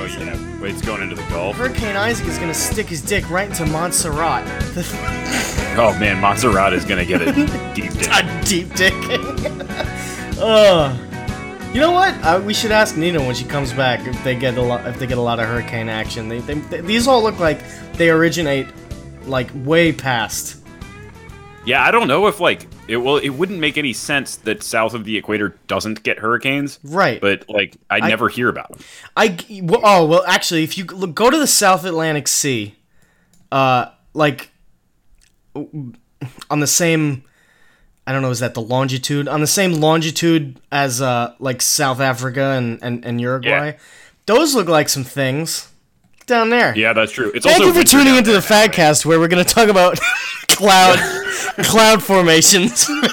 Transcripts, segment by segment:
yeah. Wait, it's going into the Gulf. Hurricane Isaac is gonna stick his dick right into Montserrat. Oh man, Montserrat is gonna get a deep dick. A deep dick. You know what? We should ask Nina when she comes back if they get a lot of hurricane action. These all look like they originate like way past. Yeah, I don't know if like it wouldn't make any sense that south of the equator doesn't get hurricanes. Right. But like I never hear about them. Actually, if you go to the South Atlantic Sea, like on the same, I don't know, is that the longitude? On the same longitude as like South Africa and Uruguay. Yeah. Those look like some things down there. Yeah, that's true. Thank you for tuning into the Fatcast, where we're going to talk about cloud formations. Let's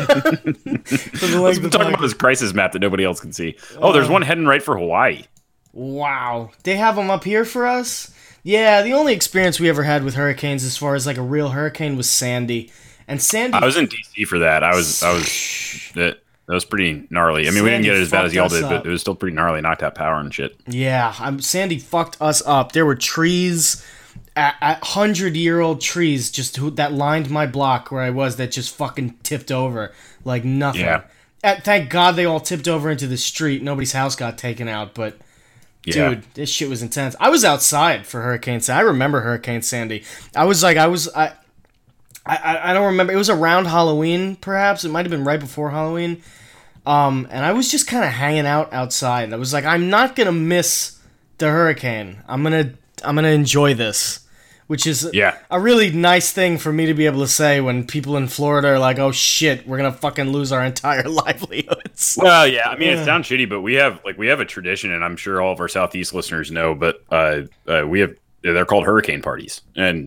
talk about this crisis map that nobody else can see. Oh, there's one heading right for Hawaii. Wow. They have them up here for us? Yeah, the only experience we ever had with hurricanes as far as like a real hurricane was Sandy. And Sandy... I was in DC for that. That was pretty gnarly. I mean, Sandy, we didn't get it as bad as y'all did, but it was still pretty gnarly. Knocked out power and shit. Yeah, Sandy fucked us up. There were trees, 100-year-old trees that lined my block where I was that just fucking tipped over like nothing. Yeah. Thank God they all tipped over into the street. Nobody's house got taken out, but... Yeah. Dude, this shit was intense. I was outside for Hurricane Sandy. I remember Hurricane Sandy. I don't remember. It was around Halloween, perhaps. It might have been right before Halloween. And I was just kind of hanging out outside. I was like, I'm not gonna miss the hurricane. I'm gonna enjoy this, which is a really nice thing for me to be able to say when people in Florida are like, oh shit, we're gonna fucking lose our entire livelihoods. Well, yeah, I mean, it sounds shitty, but we have a tradition, and I'm sure all of our Southeast listeners know, but they're called hurricane parties, and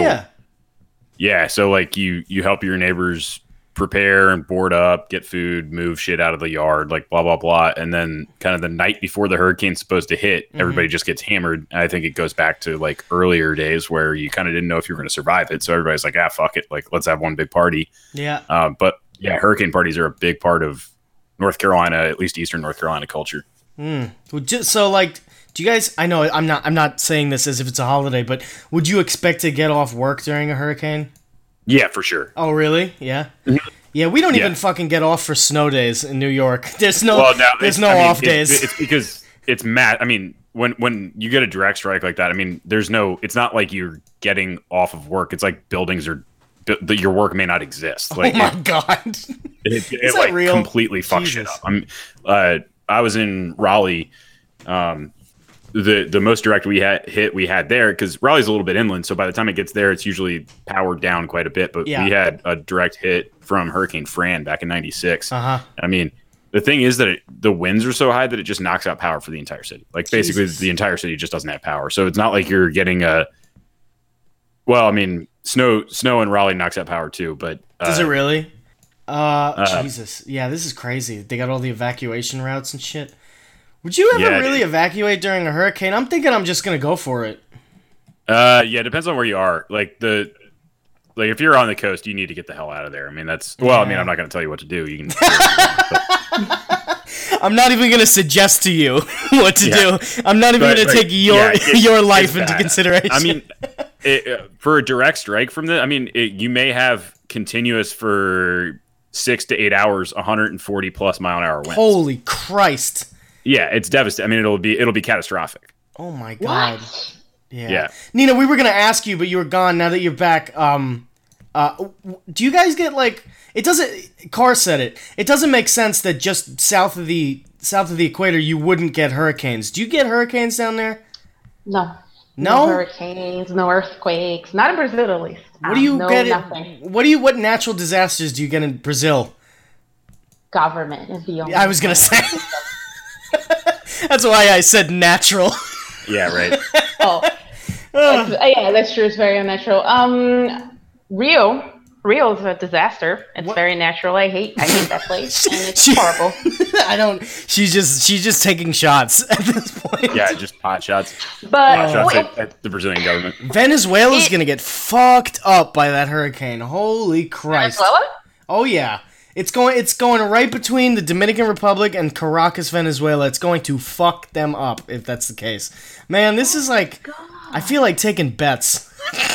so like you help your neighbors prepare and board up, get food, move shit out of the yard, like blah blah blah, and then kind of the night before the hurricane's supposed to hit, everybody just gets hammered. And I think it goes back to like earlier days where you kind of didn't know if you were going to survive it, so everybody's like, fuck it, like let's have one big party. Yeah. But yeah, hurricane parties are a big part of North Carolina, at least Eastern North Carolina culture. So like, do you guys? I know I'm not saying this as if it's a holiday, but would you expect to get off work during a hurricane? Yeah, for sure. Oh, really? Yeah. Yeah, we don't even fucking get off for snow days in New York. There's no off days. It's because it's I mean, when you get a direct strike like that, I mean, it's not like you're getting off of work. It's like buildings are, your work may not exist. Like, oh my God. It like real? Completely fucks shit up. I was in Raleigh. The most direct we had there, because Raleigh's a little bit inland, so by the time it gets there, it's usually powered down quite a bit. But we had a direct hit from Hurricane Fran back in '96. I mean, the thing is that the winds are so high that it just knocks out power for the entire city. Like basically, the entire city just doesn't have power. So it's not like you're getting I mean, snow in Raleigh knocks out power too, but does it really? Jesus, yeah, this is crazy. They got all the evacuation routes and shit. Would you ever really evacuate during a hurricane? I'm thinking I'm just gonna go for it. Yeah, it depends on where you are. Like if you're on the coast, you need to get the hell out of there. I mean, I mean, I'm not gonna tell you what to do. You can. I'm not even gonna suggest to you what to do. I'm not even gonna take your life into consideration. I mean, for a direct strike from I mean, you may have continuous for 6 to 8 hours, 140 plus mile an hour winds. Holy Christ! Yeah, it's devastating. I mean, it'll be catastrophic. Oh my God. What? Yeah. Nina, we were gonna ask you, but you were gone. Now that you're back, do you guys get like? It doesn't. Carr said it. It doesn't make sense that just south of the equator you wouldn't get hurricanes. Do you get hurricanes down there? No. No hurricanes, no earthquakes. Not in Brazil, at least. What do you get? Nothing. What natural disasters do you get in Brazil? Government is the only. I was gonna say. That's why I said natural. Yeah, right. Yeah, that's true. It's very unnatural. Rio is a disaster. It's very natural. I hate that place, and it's horrible. She's just taking shots at this point. Yeah, just pot shots. But at the Brazilian government. Venezuela's gonna get fucked up by that hurricane. Holy Christ! Venezuela? Oh yeah. It's going right between the Dominican Republic and Caracas, Venezuela. It's going to fuck them up if that's the case. Man, this is like, I feel like taking bets.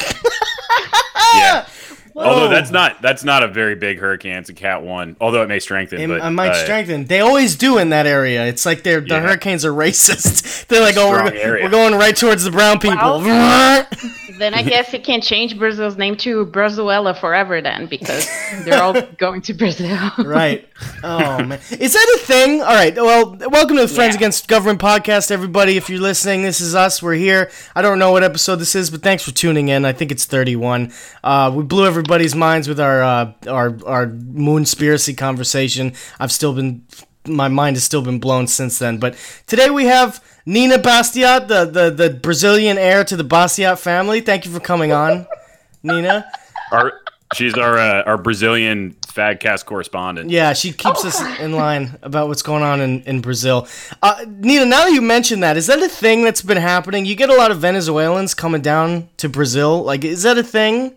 Yeah. Although that's not a very big hurricane. It's a Cat 1. Although it may strengthen. It might strengthen. They always do in that area. It's like the hurricanes are racist. They're like, we're going right towards the brown people. Well, then I guess you can't change Brazil's name to Brazuela forever then, because they're all going to Brazil. Right. Oh, man. Is that a thing? All right. Well, welcome to the Friends Against Government podcast, everybody. If you're listening, this is us. We're here. I don't know what episode this is, but thanks for tuning in. I think it's 31. We blew everybody's minds with our moonspiracy conversation. My mind has still been blown since then. But today we have Nina Bastiat, the Brazilian heir to the Bastiat family. Thank you for coming on, Nina. She's our Brazilian Fadcast correspondent. Yeah, she keeps us in line about what's going on in Brazil. Nina, now that you mention that, is that a thing that's been happening? You get a lot of Venezuelans coming down to Brazil. Like, is that a thing?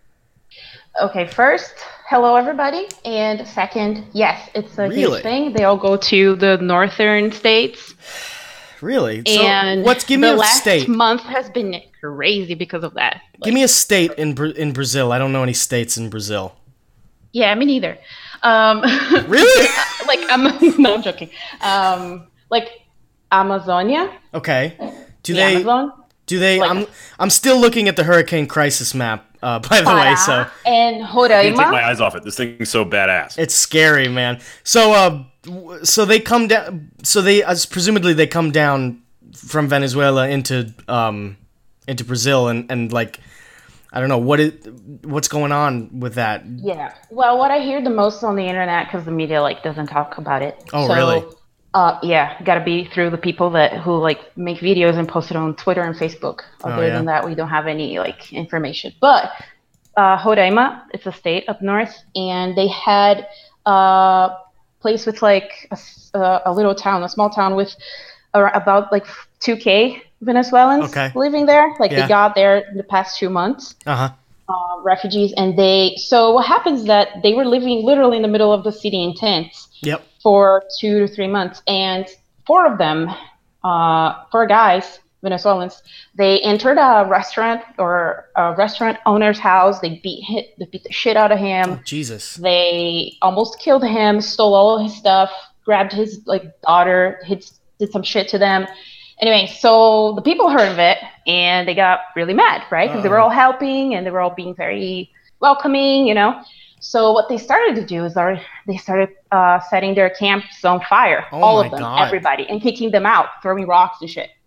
Okay, first, hello everybody, and second, yes, it's a huge thing. They all go to the northern states. Really? And so give me a state. The last month has been crazy because of that. Give me a state in Brazil. I don't know any states in Brazil. Yeah, me neither. Really? No, I'm joking. Like Amazonia. Okay. Amazon. Do they? I'm still looking at the hurricane crisis map. By the way, so and Roraima. I can't take my eyes off it. This thing's so badass. It's scary, man. So they come down. So presumably they come down from Venezuela into Brazil, and like, I don't know what's going on with that. Yeah. Well, what I hear the most on the internet, because the media doesn't talk about it. Oh, really? Yeah, gotta be through the people who make videos and post it on Twitter and Facebook. Other than that, we don't have any information. But Roraima, it's a state up north, and they had a place with a little town, a small town with about 2K Venezuelans living there. They got there in the past 2 months. Refugees, and so what happens is that they were living literally in the middle of the city in tents. Yep. For 2 to 3 months, and 4 of them, 4 guys, Venezuelans, they entered a restaurant owner's house. They beat the shit out of him. Oh, Jesus! They almost killed him, stole all his stuff, grabbed his daughter, did some shit to them. Anyway, so the people heard of it and they got really mad, right? Because they were all helping and they were all being very welcoming, So what they started to do is they started setting their camps on fire, all of them, everybody, and kicking them out, throwing rocks and shit.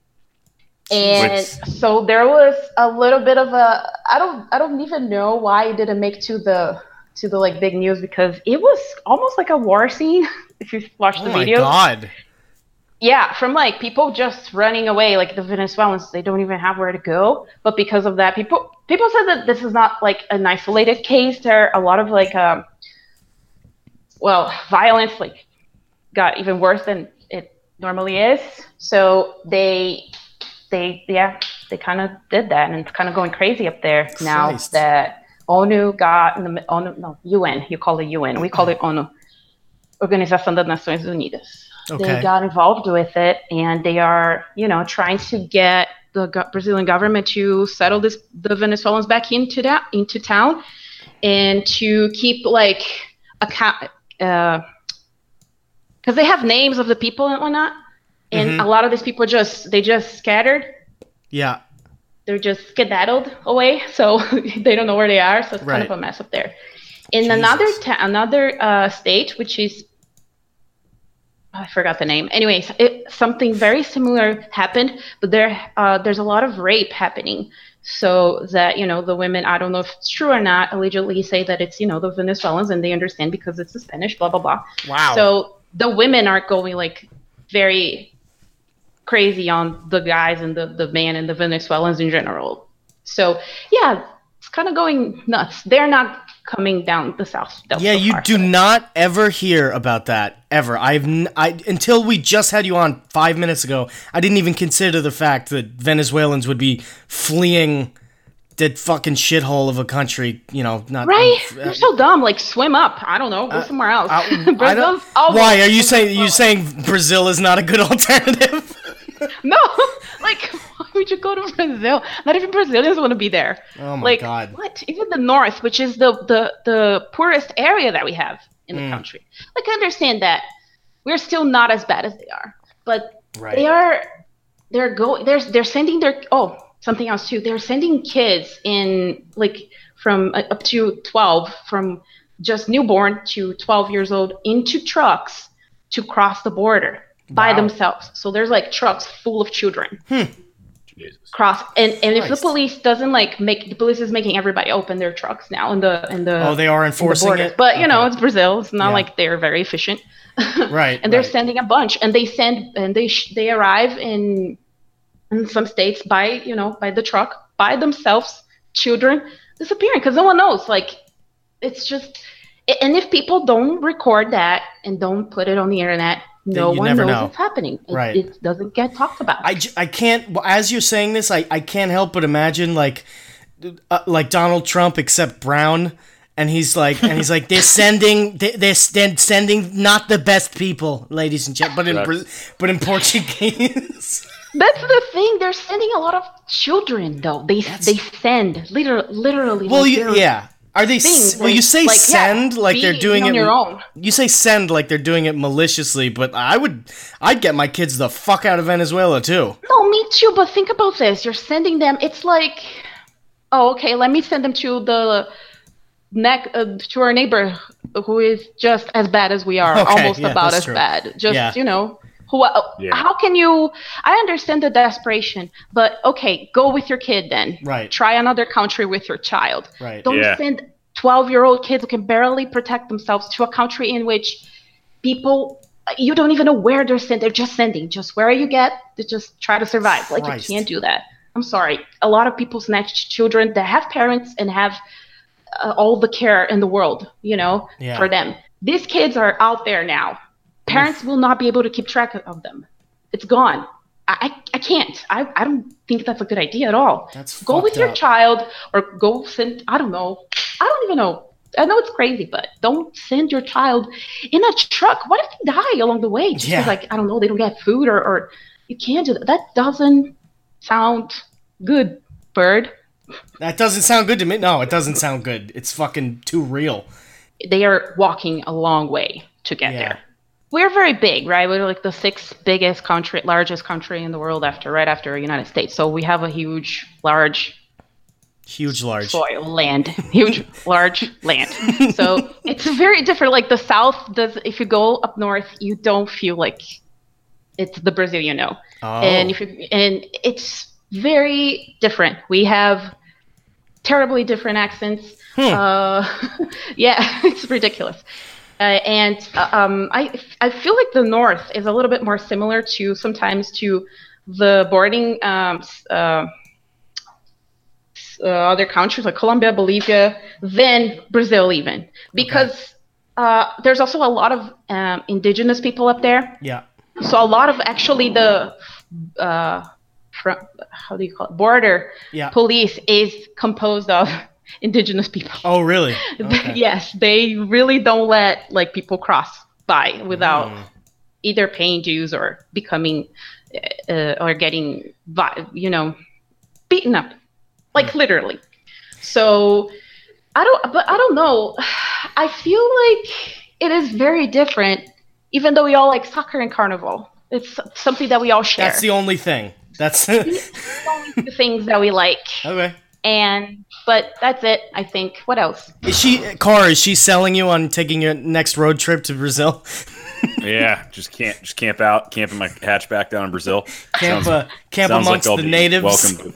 And so there was a little bit of I don't even know why it didn't make to the big news, because it was almost like a war scene if you watch the video. Oh my God. Yeah, from people just running away, the Venezuelans, they don't even have where to go. But because of that, people said that this is not an isolated case. There are a lot of violence got even worse than it normally is. So they kind of did that, and it's kind of going crazy up there. Christ. Now that ONU got UN, you call it UN, we call it ONU, Organização das Nações Unidas. They got involved with it, and they are, trying to get the Brazilian government to settle the Venezuelans back into town, and to keep account, because they have names of the people and whatnot, and a lot of these people just scattered. Yeah, they're just skedaddled away, so they don't know where they are. So it's kind of a mess up there. In another state, which is, I forgot the name. Anyways, something very similar happened, but there's a lot of rape happening. So that, the women, I don't know if it's true or not, allegedly say that it's, the Venezuelans, and they understand because it's the Spanish, blah, blah, blah. Wow. So the women are going very crazy on the guys and the men and the Venezuelans in general. So yeah, it's kind of going nuts. They're not coming down the south. Yeah, you do not ever hear about that, ever. Until we just had you on 5 minutes ago, I didn't even consider the fact that Venezuelans would be fleeing that fucking shithole of a country, not right. You're so dumb. Like swim up. I don't know. Go somewhere else. Why are you saying Brazil is not a good alternative? No, like why would you go to Brazil? Not even Brazilians want to be there. Oh my God! What? Even the north, which is the poorest area that we have in the country. Like I understand that we're still not as bad as they are, but they are. They're sending their something else too. They're sending kids in from up to 12, from just newborn to 12 years old, into trucks to cross the border by themselves. So there's trucks full of children. Jesus. Cross and if the police doesn't the police is making everybody open their trucks now in the they are enforcing it. But it's Brazil. It's not like they're very efficient. Right. And they're sending a bunch, and they arrive in some states by the truck by themselves, children disappearing because no one knows. It's just, and if people don't record that and don't put it on the internet, no one knows what's happening. It doesn't get talked about. I can't, as you're saying this, I can't help but imagine like Donald Trump except brown, and he's like they're sending not the best people, ladies and gentlemen, but in Portuguese. That's the thing. They're sending a lot of children though. They send literally. Well, yeah. Are they? You say send like they're doing it on your own. You say send like they're doing it maliciously, but I'd get my kids the fuck out of Venezuela too. No, me too. But think about this: you're sending them. It's like, oh, okay, let me send them to to our neighbor who is just as bad as we are, almost about as bad. Just how can you? I understand the desperation, but okay, go with your kid then. Right. Try another country with your child. Right. Don't send 12-year-old kids who can barely protect themselves to a country in which people, you don't even know where they're sent. They're just sending. Just where you get to just try to survive. You can't do that. I'm sorry. A lot of people snatch children that have parents and have all the care in the world, for them. These kids are out there now. Parents will not be able to keep track of them. It's gone. I can't. I don't think that's a good idea at all. Go with your child, or go send, I don't know. I don't even know. I know it's crazy, but don't send your child in a truck. What if they die along the way? Just because, I don't know, they don't get food, or you can't do that. That doesn't sound good, Bird. That doesn't sound good to me. No, it doesn't sound good. It's fucking too real. They are walking a long way to get there. We're very big, right? We're like the sixth largest country in the world right after the United States. So we have a huge, large soil, land, large land. So it's very different. Like the South if you go up north, you don't feel like it's the Brazil, and and it's very different. We have terribly different accents. It's ridiculous. I feel like the North is a little bit more similar sometimes to the bordering other countries like Colombia, Bolivia, than Brazil even. Because there's also a lot of indigenous people up there. Yeah. So a lot of actually the border police is composed of indigenous people. Oh, really? Okay. Yes, they really don't let people cross by without either paying dues or becoming or getting beaten up, literally. So I don't know. I feel like it is very different, even though we all like soccer and carnival. It's something that we all share. That's the only thing. That's the only things that we like. Okay. But that's it, I think. What else? Is she selling you on taking your next road trip to Brazil? Yeah, just camp out, camp in my hatchback down in Brazil. Camp amongst the natives. Welcome.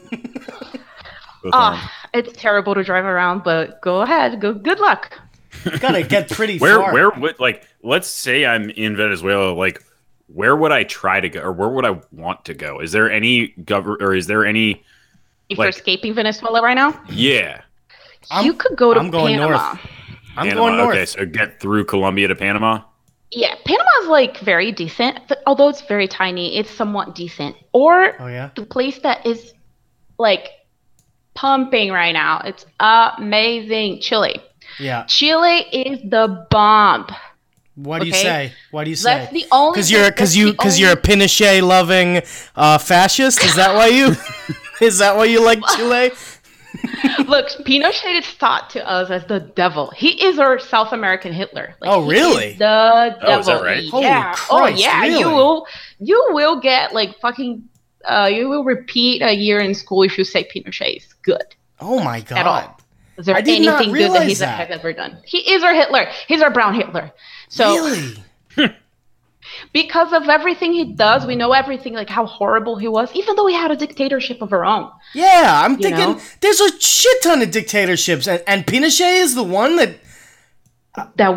It's terrible to drive around, but go ahead. Good luck. You gotta get pretty far. Where would let's say I'm in Venezuela, where would I try to go, or where would I want to go? Is there any If you're escaping Venezuela right now? Yeah. You could go to Panama. Going north. I'm going north. Okay, so get through Colombia to Panama? Yeah, Panama's very decent, but although it's very tiny, it's somewhat decent. Or the place that is pumping right now. It's amazing. Chile. Yeah. Chile is the bomb. What do you say? What do you say? That's the only because you're a Pinochet loving fascist. Is that why you like Chile? Look, Pinochet is thought to us as the devil. He is our South American Hitler. Like, oh, really? The devil. Oh, is that right? Holy Christ, yeah. really? You will get like fucking. You will repeat a year in school if you say Pinochet is good. Oh my god! At all. Is there anything good that he has ever done? He is our Hitler. He's our brown Hitler. So, really? Because of everything he does, we know everything, like how horrible he was, even though he had a dictatorship of our own. Yeah, I'm thinking there's a shit ton of dictatorships, and Pinochet is the one that... Wow.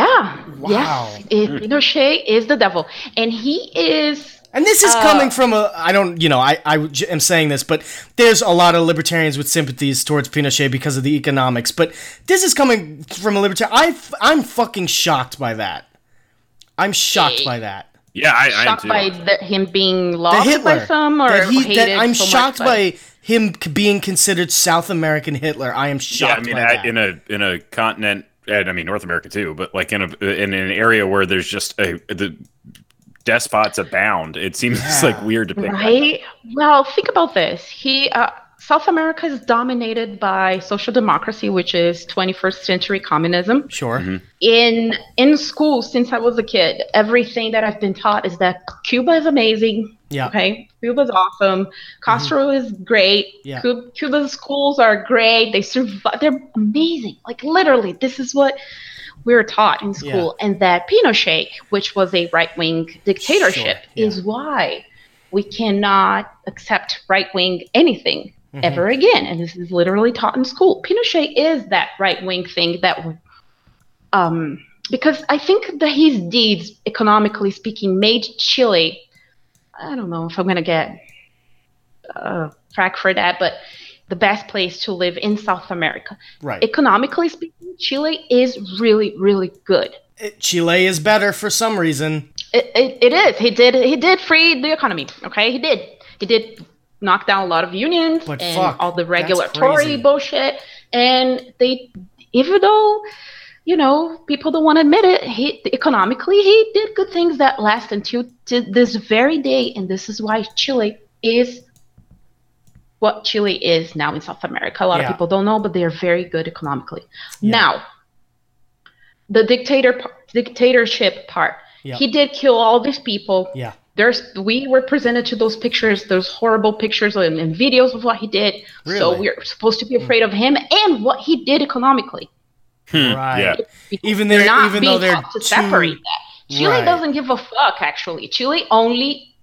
Yes, Pinochet is the devil. And he is... And this is coming from I am saying this, but there's a lot of libertarians with sympathies towards Pinochet because of the economics. But this is coming from a libertarian. I'm fucking shocked by that. I'm shocked by that. Yeah, I am shocked too. by him being loved by some, or hated I'm so shocked much by him being considered South American Hitler. I am shocked by that. in a continent, and I mean North America too, but like in an area where there's just the despots abound. It seems like weird to pick. Right? Well, think about this. South America is dominated by social democracy, which is 21st century communism. Sure. Mm-hmm. In school, since I was a kid, everything that I've been taught is that Cuba is amazing. Yeah. Okay. Cuba's awesome. Castro is great. Yeah. Cuba's schools are great. They're amazing. Like literally, this is what we were taught in school. And that Pinochet, which was a right-wing dictatorship, is why we cannot accept right-wing anything ever again. And this is literally taught in school. Pinochet is that right-wing thing that, because I think that his deeds, economically speaking, made Chile, I don't know if I'm going to get crack for that, but the best place to live in South America. Right. Economically speaking, Chile is really, really good. Chile is better for some reason. It is. He did free the economy. Okay, he did knock down a lot of unions all the regulatory bullshit. And even though people don't want to admit it, economically he did good things that last until this very day. And this is why Chile is what Chile is now in South America. A lot of people don't know, but they are very good economically. Now, the dictatorship part. He did kill all these people. Yeah. We were presented to those pictures, those horrible pictures and videos of what he did. Really? So we're supposed to be afraid of him and what he did economically. Right. Yeah. Even though they're to separate that. Chile doesn't give a fuck. Actually, Chile only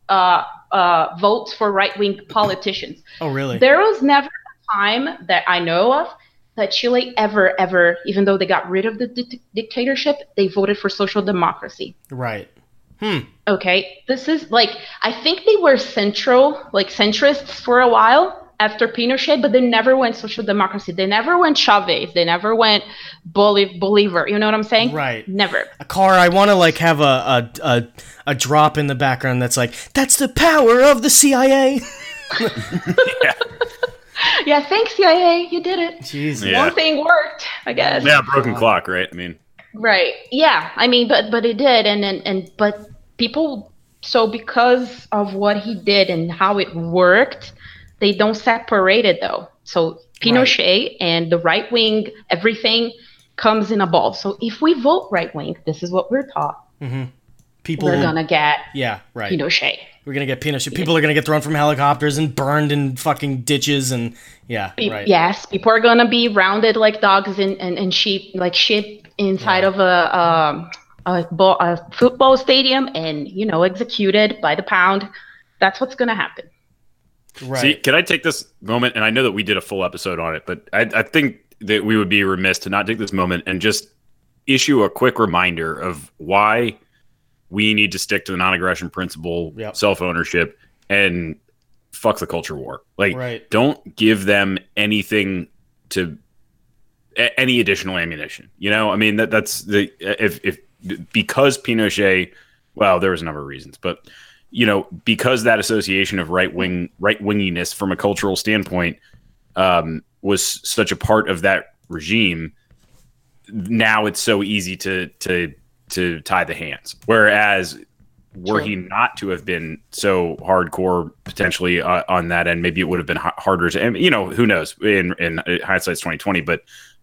votes for right-wing politicians. Oh, really? There was never a time that I know of that Chile ever, even though they got rid of the dictatorship, they voted for social democracy. Right. Okay. This is I think they were centrists for a while after Pinochet, but they never went social democracy. They never went Chavez. They never went Bolivar. You know what I'm saying? Right. Never. Cara, I want to have a drop in the background that's that's the power of the CIA. Yeah, thanks CIA. You did it. Jesus. Yeah. One thing worked, I guess. Yeah, broken clock, right? I mean. Right. Yeah. I mean, but it did, but people. So because of what he did and how it worked, they don't separate it though. So Pinochet and the right wing, everything comes in a ball. So if we vote right wing, this is what we're taught. Mm-hmm. We're gonna get Pinochet. We're gonna get Pinochet. People are gonna get thrown from helicopters and burned in fucking ditches and right. Yes, people are gonna be rounded like dogs and sheep, like sheep inside of a football stadium and executed by the pound. That's what's gonna happen. Right. See, can I take this moment? And I know that we did a full episode on it, but I think that we would be remiss to not take this moment and just issue a quick reminder of why we need to stick to the non-aggression principle, self-ownership, and fuck the culture war. Don't give them anything to any additional ammunition. I mean that's if because Pinochet. Well, there was a number of reasons, but because that association of right winginess from a cultural standpoint was such a part of that regime. Now it's so easy to tie the hands. Whereas were he not to have been so hardcore potentially on that end, maybe it would have been harder to, and who knows, in hindsight's 2020, but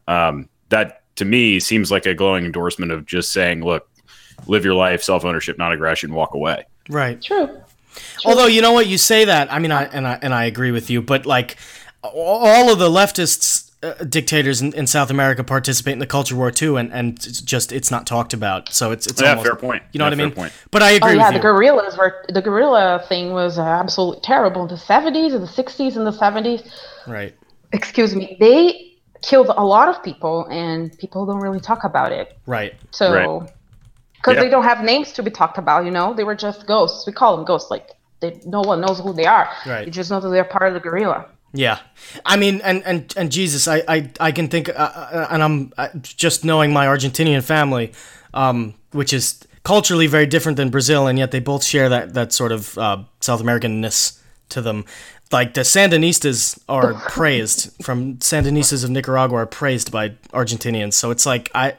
that to me seems like a glowing endorsement of just saying, look, live your life, self-ownership, not aggression, walk away. Right. True. Although, you know what, you say that, I mean, I agree with you, but like all of the leftists, dictators in South America participate in the culture war too, and it's not talked about. So it's almost, fair point. You know what I mean? Point. But I agree. With you. The guerrilla thing was absolutely terrible in the 70s, and the 60s, and the 70s. Right. Excuse me. They killed a lot of people, and people don't really talk about it. Right. So, because they don't have names to be talked about, they were just ghosts. We call them ghosts. Like no one knows who they are. Right. You just know that they're part of the guerrilla. Yeah, I mean, and Jesus, I can think, and I'm just knowing my Argentinian family, which is culturally very different than Brazil, and yet they both share that sort of South Americanness to them. Like the Sandinistas are praised from Sandinistas of Nicaragua are praised by Argentinians. So it's like I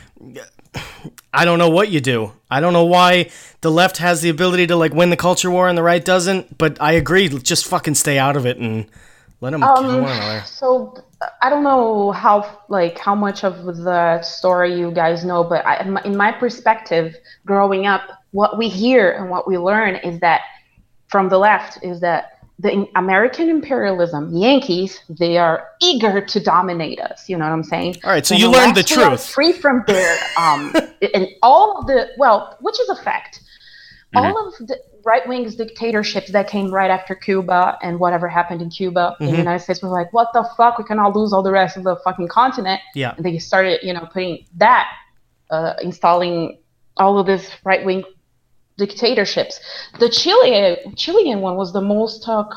don't know what you do. I don't know why the left has the ability to like win the culture war and the right doesn't. But I agree. Just fucking stay out of it and let them kill one another. So I don't know how much of the story you guys know, but in my perspective, growing up, what we hear and what we learn is that from the left is that the American imperialism, Yankees, they are eager to dominate us. You know what I'm saying? All right, so you learned the truth. Free from their and all of the which is a fact. Mm-hmm. All of the right-wing dictatorships that came right after Cuba and whatever happened in Cuba in the United States was like, what the fuck? We can all lose all the rest of the fucking continent. Yeah. And they started, putting that, installing all of this right-wing dictatorships. The Chilean one was the most not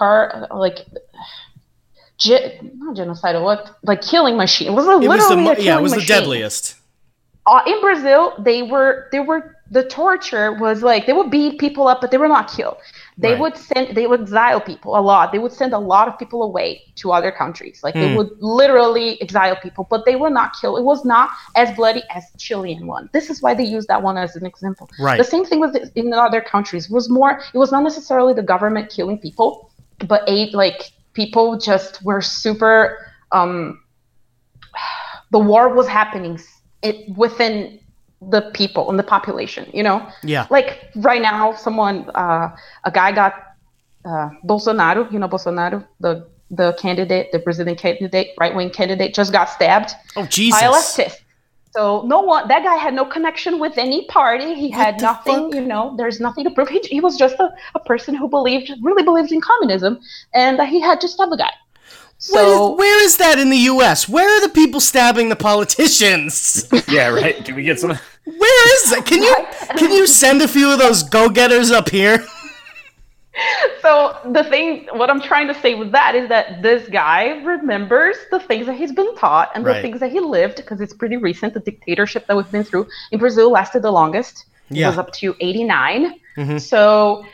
genocidal, killing machine. It was the deadliest. In Brazil, they were the torture was like they would beat people up, but they were not killed. They would exile people a lot. They would send a lot of people away to other countries. Like they would literally exile people, but they were not killed. It was not as bloody as the Chilean one. This is why they use that one as an example. Right. The same thing with in other countries. It was not necessarily the government killing people, but people just were super. The war was happening within the people and the population, Yeah. Like right now, a guy got Bolsonaro, Bolsonaro, the candidate, the president candidate, right-wing candidate, just got stabbed. Oh, Jesus. By a leftist. So that guy had no connection with any party. He had nothing, there's nothing to prove. He was just a person who really believed in communism, and he had to stab the guy. So where is that in the U.S.? Where are the people stabbing the politicians? Yeah, right. Can we get some? Where is that? Can you send a few of those go-getters up here? So what I'm trying to say with that is that this guy remembers the things that he's been taught and the things that he lived, because it's pretty recent. The dictatorship that we've been through in Brazil lasted the longest. It was up to 89. Mm-hmm. So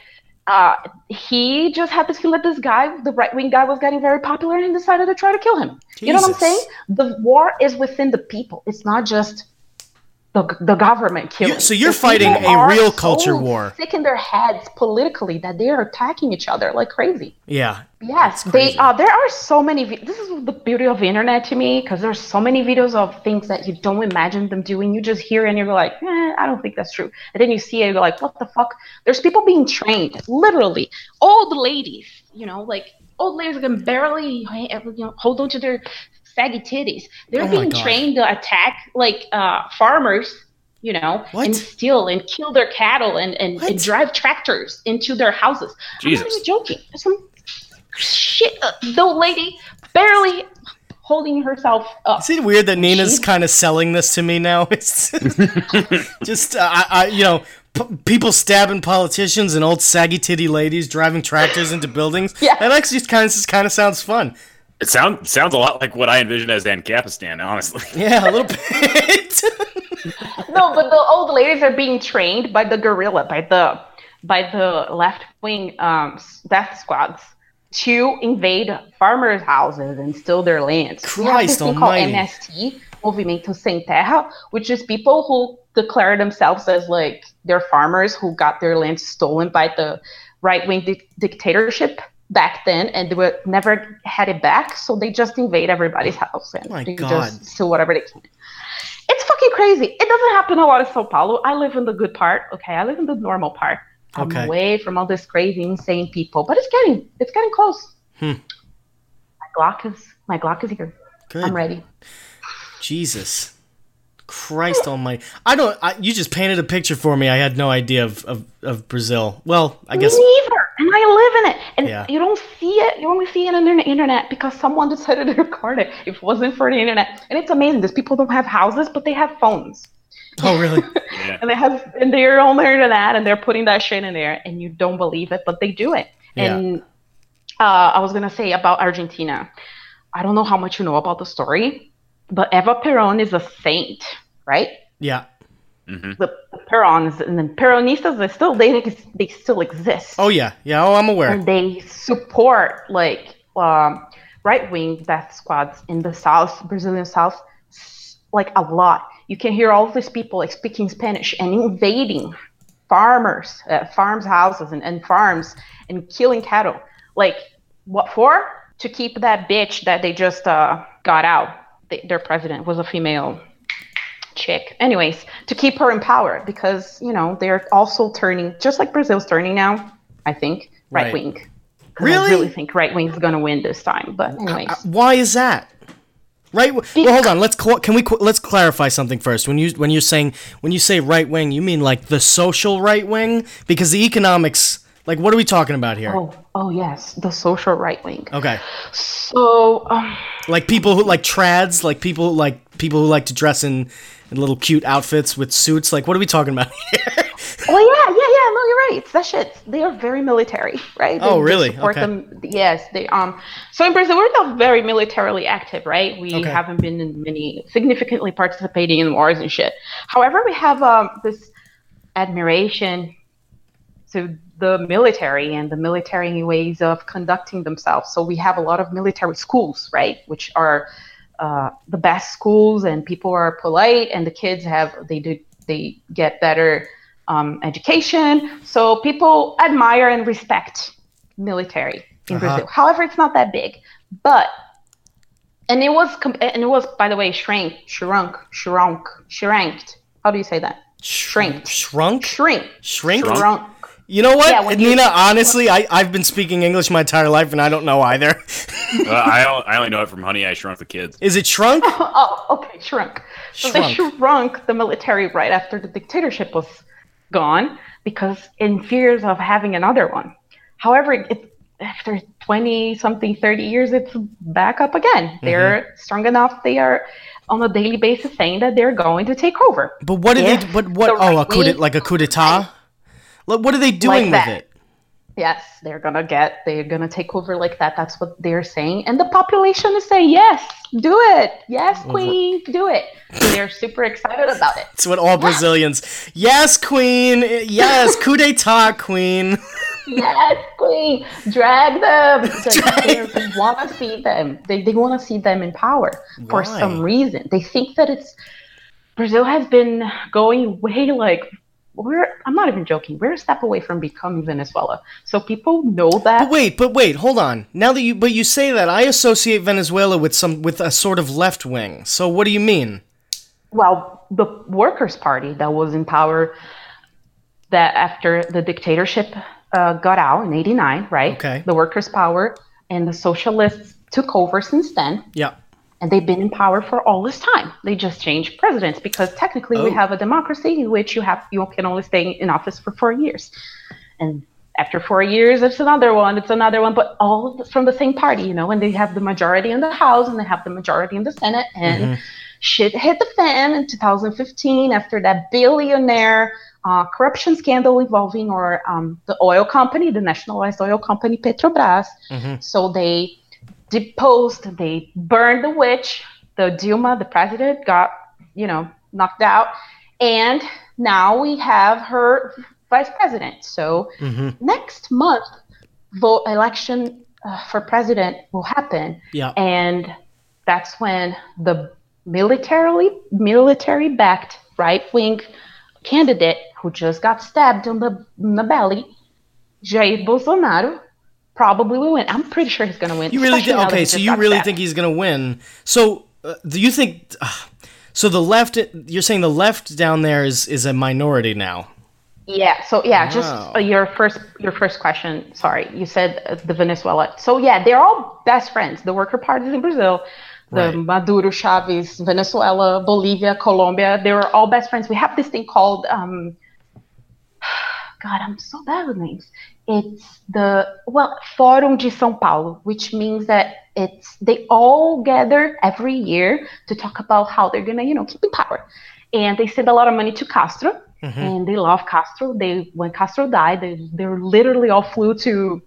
he just had this feeling that this guy, the right-wing guy, was getting very popular, and he decided to try to kill him. Jesus. You know what I'm saying? The war is within the people. It's not just the government killing. So you're fighting a real culture war. Sick in their heads politically that they are attacking each other like crazy. Yeah. Yes, there are so many. This is the beauty of the internet to me, because there's so many videos of things that you don't imagine them doing. You just hear and you're like, I don't think that's true. And then you see it, and you're like, what the fuck? There's people being trained, literally, old ladies. Old ladies who can barely hold on to their saggy titties. They're being trained to attack farmers, and steal and kill their cattle and drive tractors into their houses. Jesus. I'm not even joking. Some shit. The old lady barely holding herself up. Is it weird that Nina's kind of selling this to me now? It's just people stabbing politicians and old saggy titty ladies driving tractors into buildings. Yeah. That actually kind of sounds fun. It sounds a lot like what I envisioned as Ancapistan, honestly. Yeah, a little bit. No, but the old ladies are being trained by the guerrilla, by the left wing death squads. to invade farmers' houses and steal their lands. Christ we have this thing almighty. called MST, Movimento Sem Terra, which is people who declare themselves as like they're farmers who got their land stolen by the right-wing dictatorship back then, and they never had it back, so they just invade everybody's house and they just steal whatever they can. It's fucking crazy. It doesn't happen a lot in Sao Paulo. I live in the good part. Okay, I live in the normal part. I'm away from all this crazy, insane people, but it's getting close. My Glock is here. Good. I'm ready. Jesus Christ almighty. You just painted a picture for me. I had no idea of Brazil. Well, I guess. Me neither. And I live in it. And you don't see it. You only see it on the internet because someone decided to record it. If it wasn't for the internet. And it's amazing. These people don't have houses, but they have phones. Oh, really? Yeah. And they're on the internet and they're putting that shit in there. And you don't believe it, but they do it. Yeah. And I was going to say about Argentina. I don't know how much you know about the story, but Eva Perón is a saint, right? Yeah. Mm-hmm. The Perons and the Peronistas, they still exist. Oh yeah, oh I'm aware. And they support like right-wing death squads in the South, Brazilian South, like a lot. You can hear all of these people like speaking Spanish and invading farms' houses and farms and killing cattle. Like what for? To keep that bitch that they just got out. Their president was a female chick. Anyways, to keep her in power because, they're also turning, just like Brazil's turning now, I think, right wing. Really? I really think right wing's going to win this time. But anyways. Why is that? Right. Well, hold on. Let's clarify something first. When you say right wing, you mean like the social right wing? Because the economics, like, what are we talking about here? Oh yes, the social right wing. Okay. So, like people who like trads, like people who like to dress in little cute outfits with suits. Like, what are we talking about here? Oh yeah. No, you're right. It's that shit. They are very military, right? Really? They support them. Yes, they So in Brazil, we're not very militarily active, right? We haven't been in significantly participating in wars and shit. However, we have this admiration to the military and the military ways of conducting themselves. So we have a lot of military schools, right, which are the best schools, and people are polite, and the kids they get better education. So people admire and respect military in Brazil. However, it's not that big, and it was by the way shrunk. How do you say that? Shrunk. You know what, Nina? Honestly, I've been speaking English my entire life, and I don't know either. I only know it from Honey, I Shrunk the Kids. Is it shrunk? Oh, okay, shrunk. So they shrunk the military right after the dictatorship was gone, because in fears of having another one. However, after 20-something, 30 years, it's back up again. Mm-hmm. They're strong enough. They are on a daily basis saying that they're going to take over. But what did they? A coup d'etat? What are they doing with it? Yes, they're gonna take over like that. That's what they're saying, and the population is saying, "Yes, do it. Yes, Queen, do it." So they're super excited about it. It's what all Brazilians. Yes, Queen. Yes, coup d'état, Queen. Yes, Queen. Drag them. They want to see them. They want to see them in power for some reason. They think that Brazil has been going way like. I'm not even joking. We're a step away from becoming Venezuela. So people know that. But wait, hold on. Now that you say that, I associate Venezuela with a sort of left wing. So what do you mean? Well, the Workers' Party that was in power that after the dictatorship got out in '89, right? Okay. The Workers' Power and the Socialists took over since then. Yeah. And they've been in power for all this time. They just changed presidents because technically we have a democracy in which you can only stay in office for 4 years. And after 4 years, it's another one, but all from the same party, and they have the majority in the House and they have the majority in the Senate. And shit hit the fan in 2015 after that billionaire corruption scandal involving the oil company, the nationalized oil company Petrobras. So they deposed, they burned the witch. The Dilma, the president, got knocked out, and now we have her vice president. So next month, election for president will happen. Yeah. And that's when the military-backed right-wing candidate who just got stabbed in the belly, Jair Bolsonaro, probably will win. I'm pretty sure he's going to win. You really think? Okay, so you really think he's going to win? So do you think? So the left? You're saying the left down there is a minority now? Yeah. So yeah, just your first question. Sorry, you said the Venezuela. So yeah, they're all best friends. The worker parties in Brazil, the Maduro, Chavez, Venezuela, Bolivia, Colombia. They were all best friends. We have this thing called God, I'm so bad with names. It's the Fórum de São Paulo, which means that they all gather every year to talk about how they're gonna keep in power, and they send a lot of money to Castro. Mm-hmm. And they love Castro. When Castro died, they literally all flew to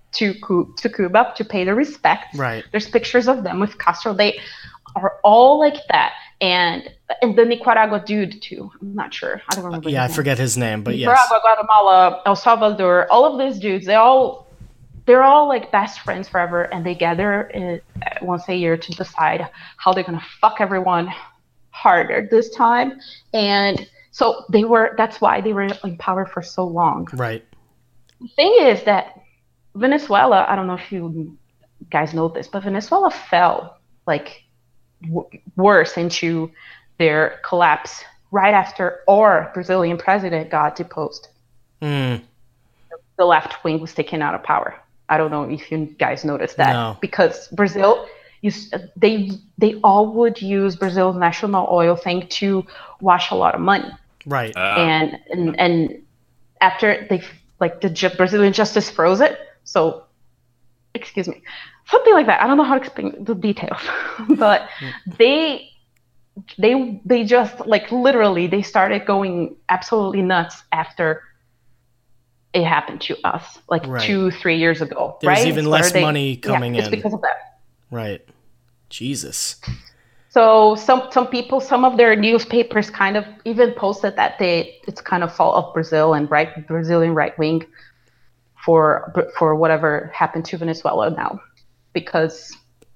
Cuba to pay their respect. Right. There's pictures of them with Castro. They are all like that. And the Nicaragua dude too. I'm not sure. I don't remember. Yeah, I forget his name, but Nicaragua, yes. Guatemala, El Salvador, all of these dudes. They're all like best friends forever, and they gather once a year to decide how they're gonna fuck everyone harder this time. And so that's why they were in power for so long. Right. The thing is that Venezuela, I don't know if you guys know this, but Venezuela fell like worse into their collapse right after our Brazilian president got deposed. The left wing was taken out of power. I don't know if you guys noticed that. No. Because Brazil, they all would use Brazil's national oil thing to wash a lot of money. Right. And after the Brazilian justice froze it. So, excuse me, something like that. I don't know how to explain the details, but they just literally they started going absolutely nuts after it happened to us 2-3 years ago. There's even less money coming in. It's because of that. Right. Jesus. So some people, some of their newspapers kind of even posted that it's kind of fault of Brazil and Brazilian right wing for whatever happened to Venezuela now, because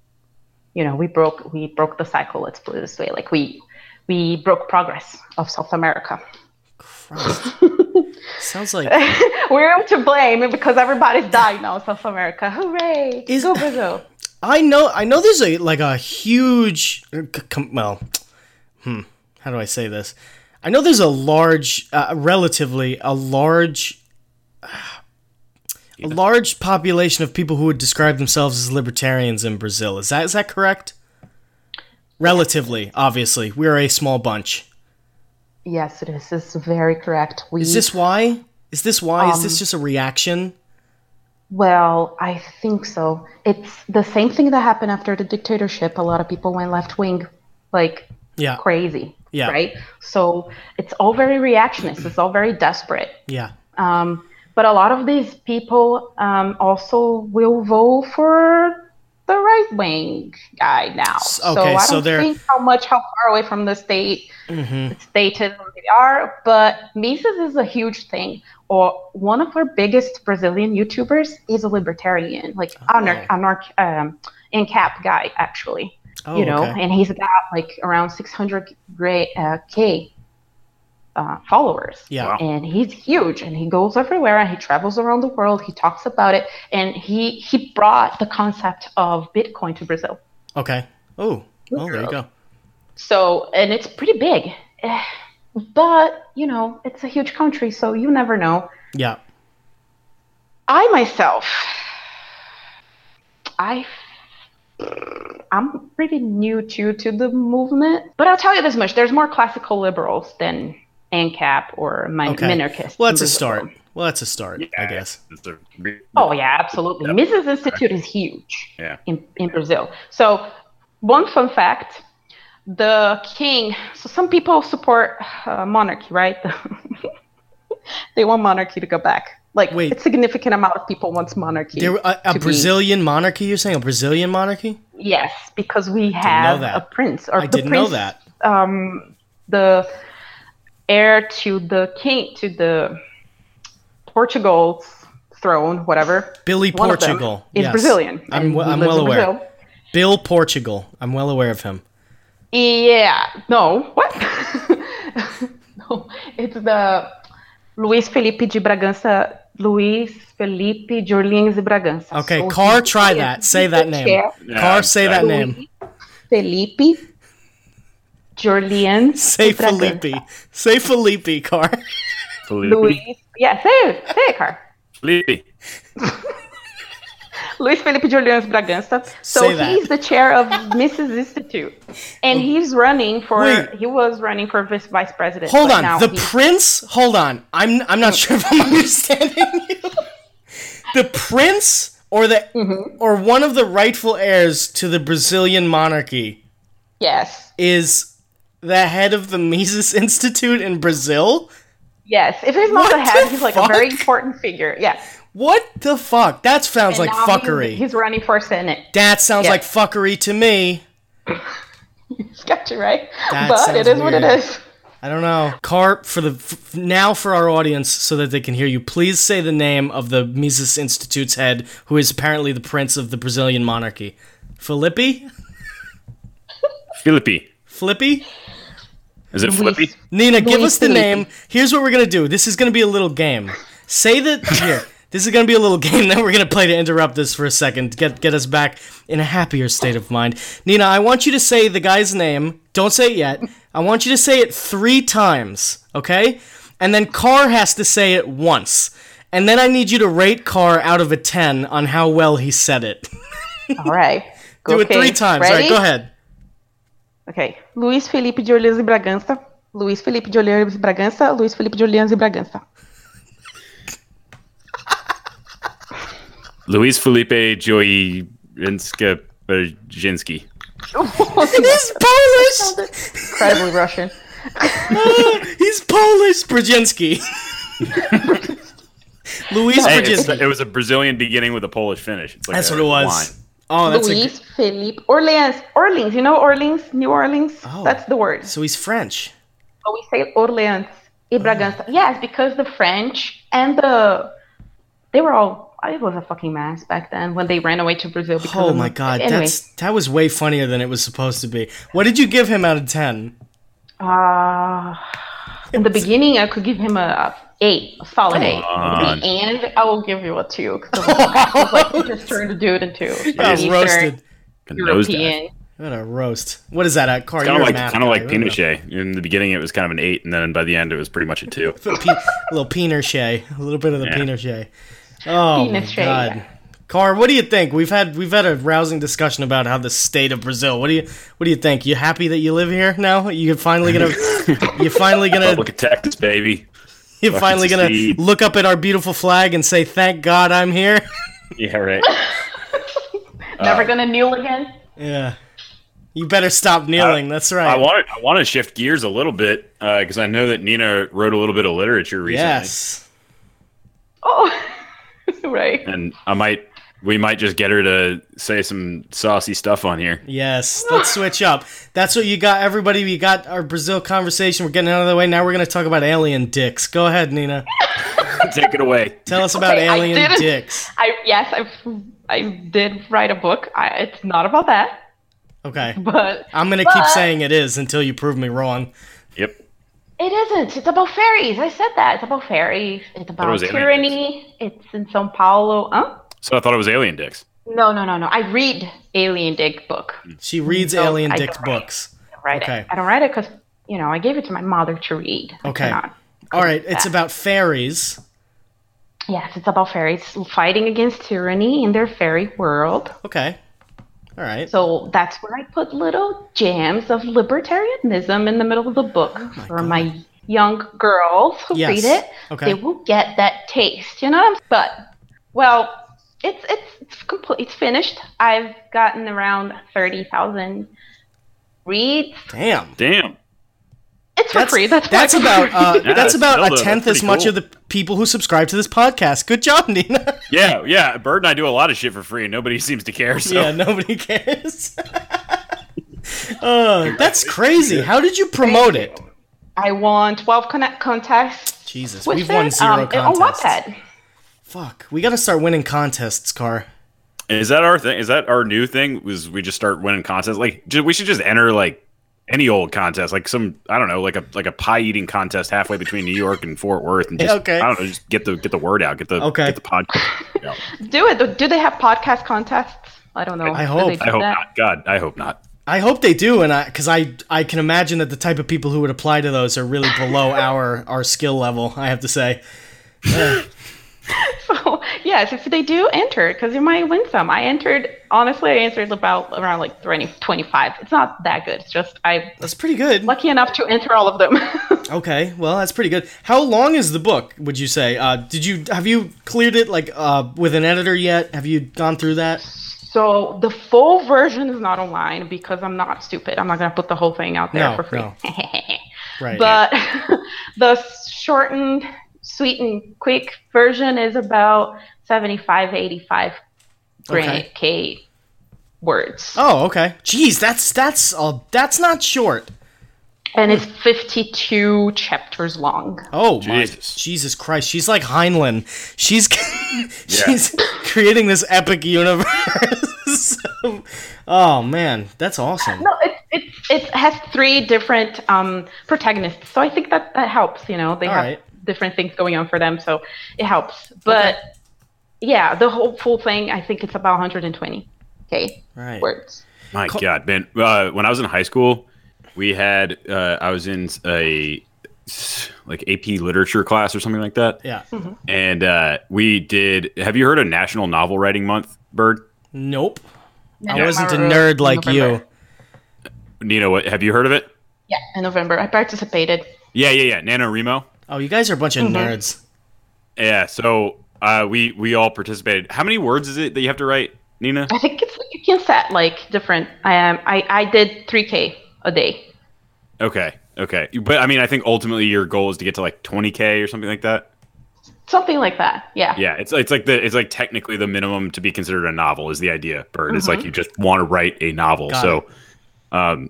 we broke the cycle. Let's put it this way, we broke progress of South America. Christ. Sounds like we're to blame because everybody's dying now in South America. Hooray! Go Brazil. I know there's a huge how do I say this? I know there's a large population of people who would describe themselves as libertarians in Brazil. Is that correct? Relatively, obviously. We're a small bunch. Yes, it is. It's very correct. Is this why? Is this just a reaction? Well, I think so. It's the same thing that happened after the dictatorship. A lot of people went left wing, crazy, right? So it's all very reactionist. It's all very desperate. Yeah. But a lot of these people also will vote for the right wing guy now. Okay, so I don't think how far away from the state stated they are. But Mises is a huge thing. Or one of our biggest Brazilian YouTubers is a libertarian, ANCAP guy, actually. Okay. And he's got around 600K followers. Yeah. Wow. And he's huge, and he goes everywhere, and he travels around the world. He talks about it, and he brought the concept of Bitcoin to Brazil. Okay. Oh, there you go. So, and it's pretty big. But, it's a huge country, so you never know. Yeah. I myself, I'm pretty new to the movement. But I'll tell you this much. There's more classical liberals than ANCAP or minarchists. Well, that's a start. I guess. Oh, yeah, absolutely. Yep. Mises Institute is huge in Brazil. So, one fun fact. The king, so some people support monarchy, right? They want monarchy to go back. A significant amount of people want monarchy. A Brazilian monarchy, you're saying? A Brazilian monarchy? Yes, because we have a prince. I didn't know that. The heir to the king, to the Portugal's throne, whatever. Billy Portugal is Brazilian. I'm well aware. Bill Portugal. I'm well aware of him. Yeah. No. What? No. It's the Luiz Felipe de Bragança. Luiz Felipe de Orleans de Bragança. Okay, so Car, try that. Say that name. Yeah, Car, say that name. Felipe de Orleans. Say Felipe. Say Felipe, Car. Felipe. Luiz. Yeah, say it, Car. Felipe. Luiz Felipe de Orleans Bragança. So he's the chair of Mises Institute, and he's running for. He was running for vice president. Hold on, the prince. Hold on, I'm not sure if I'm understanding you. The prince, or or one of the rightful heirs to the Brazilian monarchy. Yes. Is the head of the Mises Institute in Brazil? Yes. If he's not the head, he's like a very important figure. Yeah. What the fuck? That sounds like fuckery. He's running for Senate. That sounds like fuckery to me. Got you, right? But it is weird. What it is. I don't know. Car, now for our audience, so that they can hear you, please say the name of the Mises Institute's head, who is apparently the prince of the Brazilian monarchy. Felipe? Felipe. Flippy? Is it Flippy? Nina, give us the name. Here's what we're going to do. This is going to be a little game. Say that... Here. This is going to be a little game that we're going to play to interrupt this for a second, to get us back in a happier state of mind. Nina, I want you to say the guy's name. Don't say it yet. I want you to say it 3 times, okay? And then Car has to say it once. And then I need you to rate Car out of a 10 on how well he said it. All right. Do it 3 times. Ready? All right, go ahead. Okay. Luiz Felipe de Orleans e Bragança. Luiz Felipe de Orleans e Bragança. Luiz Felipe de Orleans e Bragança. Luiz Felipe Joyinska Brzezinski. He's Polish! Incredibly Russian. He's Polish, Brzezinski. Luiz Brzezinski. It was a Brazilian beginning with a Polish finish. It's like that's what it was. Wine. Oh, that's Luiz Felipe Orleans. Orleans, you know Orleans? New Orleans? Oh, that's the word. So he's French. So we say Orleans e Bragança. Yes, because the French and they were all... It was a fucking mess back then when they ran away to Brazil. Because oh my god, anyway. That was way funnier than it was supposed to be. What did you give him out of 10? In the beginning, I could give him a 8, a solid 8. And I will give you a 2 because it was like he just turned a dude into roasted European. What a roast! What is that at Car? Kind of like Pinochet. In the beginning, it was kind of an 8, and then by the end, it was pretty much a 2. A little Pinochet, a little bit of the Pinochet. Oh my god, Car, what do you think? We've had a rousing discussion about how the state of Brazil. What do you think? You happy that you live here now? You finally gonna Republic of Texas, baby. You're finally gonna look up at our beautiful flag and say, "Thank God I'm here." Yeah, right. Never gonna kneel again. Yeah. You better stop kneeling. That's right. I want to shift gears a little bit because I know that Nina wrote a little bit of literature recently. Yes. Oh. Right. And we might just get her to say some saucy stuff on here. Yes, let's switch up. That's what you got, everybody. We got our Brazil conversation. We're getting out of the way. Now we're going to talk about alien dicks. Go ahead, Nina. Take it away. Tell us about alien dicks. I did write a book. It's not about that. Okay. But I'm going to keep saying it is until you prove me wrong. Yep. It isn't. It's about fairies. I said that. It's about fairies. It's about tyranny. It's in São Paulo. So I thought it was alien dicks. No. I read alien dick book. She reads alien dick books. I don't write it because, I gave it to my mother to read. Okay. All right. It's about fairies. Yes, it's about fairies fighting against tyranny in their fairy world. Okay. All right. So that's where I put little jams of libertarianism in the middle of the book for my young girls who read it. Okay. They will get that taste, But, it's complete. It's finished. I've gotten around 30,000 reads. Damn. It's for free. That's about a tenth as much of the people who subscribe to this podcast. Good job, Nina. Yeah. Bird and I do a lot of shit for free, and nobody seems to care. So. Yeah, nobody cares. That's crazy. How did you promote it? I won 12 contests. Jesus, we've won 0 contests. On Wattpad. Fuck. We got to start winning contests, Car. Is that our thing? Is that our new thing? Was we just start winning contests? Like, we should just enter like any old contest, like some, I don't know, like a pie eating contest halfway between New York and Fort Worth, and just, I don't know, just get the word out, get the podcast out. Do it. Do they have podcast contests? I don't know. I hope not. God, I hope not. I hope they do, and because I can imagine that the type of people who would apply to those are really below our skill level, I have to say. So, yes, if they do, enter, because you might win some. I entered about around like 25. It's not that good. It's just That's pretty good. Lucky enough to enter all of them. Okay, well, that's pretty good. How long is the book, would you say? Have you cleared it like with an editor yet? Have you gone through that? So the full version is not online because I'm not stupid. I'm not going to put the whole thing out there for free. No. Right. But the shortened, sweet and quick version is about 75, 85 K words. Oh, okay. Jeez, that's not short. And it's 52 chapters long. Oh, Jesus Christ. She's like Heinlein. She's creating this epic universe. Oh, man. That's awesome. No, it has 3 different protagonists. So I think that helps, They have different things going on for them, so it helps. But, yeah, the whole full thing, I think it's about 120 words. My God, man. When I was in high school, we had I was in a like AP literature class or something like that. Yeah. Mm-hmm. And we did. Have you heard of National Novel Writing Month, Bird? Nope. I wasn't a nerd like you. Nina, have you heard of it? Yeah, in November. I participated. Yeah. NaNoWriMo. Oh, you guys are a bunch of nerds. Yeah, so we all participated. How many words is it that you have to write, Nina? I think you can set like different. I did 3K a day. Okay. But I mean, I think ultimately your goal is to get to like 20K or something like that. Something like that, yeah. Yeah, it's like technically the minimum to be considered a novel is the idea, Bird. It's like you just want to write a novel. I